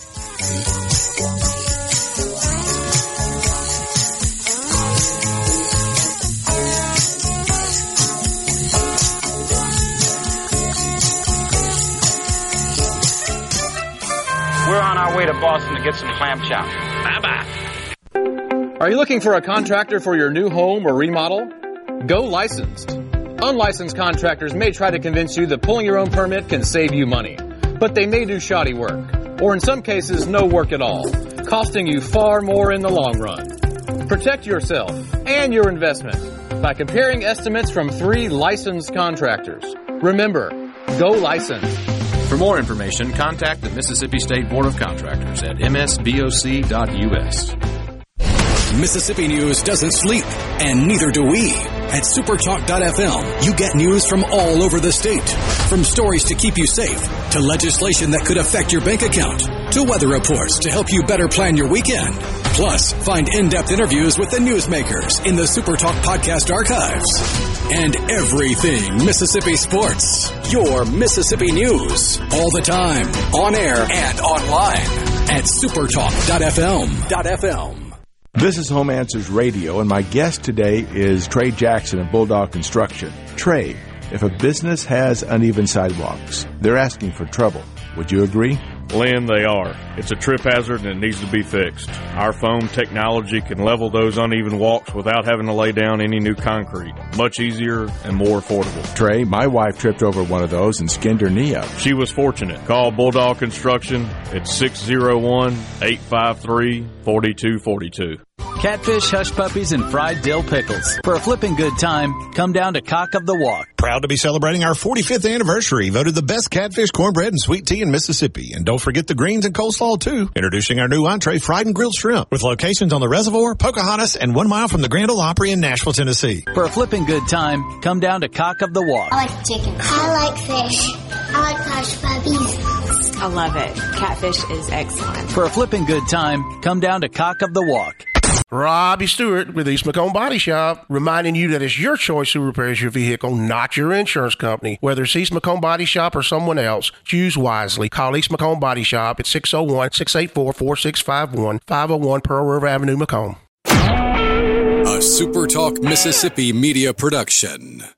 We're on our way to Boston to get some clam chowder. Bye-bye. Are you looking for a contractor for your new home or remodel? Go licensed. Unlicensed contractors may try to convince you that pulling your own permit can save you money, but they may do shoddy work, or in some cases, no work at all, costing you far more in the long run. Protect yourself and your investment by comparing estimates from 3 licensed contractors. Remember, go licensed. For more information, contact the Mississippi State Board of Contractors at msboc.us. Mississippi news doesn't sleep, and neither do we. At supertalk.fm, you get news from all over the state. From stories to keep you safe, to legislation that could affect your bank account, to weather reports to help you better plan your weekend. Plus, find in-depth interviews with the newsmakers in the Supertalk podcast archives. And everything Mississippi sports. Your Mississippi news. All the time. On air and online. At supertalk.fm. This is Home Answers Radio, and my guest today is Trey Jackson of Bulldog Construction. Trey, If a business has uneven sidewalks, they're asking for trouble. Would you agree? Lynn, they are. It's a trip hazard and it needs to be fixed. Our foam technology can level those uneven walks without having to lay down any new concrete. Much easier and more affordable. Trey, my wife tripped over one of those and skinned her knee up. She was fortunate. Call Bulldog Construction at 601-853-4242. Catfish, hush puppies, and fried dill pickles. For a flipping good time, come down to Cock of the Walk. Proud to be celebrating our 45th anniversary. Voted the best catfish, cornbread, and sweet tea in Mississippi. And don't forget the greens and coleslaw, too. Introducing our new entree, fried and grilled shrimp, with locations on the Reservoir, Pocahontas, and 1 mile from the Grand Ole Opry in Nashville, Tennessee. For a flipping good time, come down to Cock of the Walk. I like chicken. I like fish. I like hush puppies. I love it. Catfish is excellent. For a flipping good time, come down to Cock of the Walk. Robbie Stewart with East Macomb Body Shop, reminding you that it's your choice who repairs your vehicle, not your insurance company. Whether it's East Macomb Body Shop or someone else, choose wisely. Call East Macomb Body Shop at 601-684-4651, 501 Pearl River Avenue, Macomb. A SuperTalk Mississippi media production.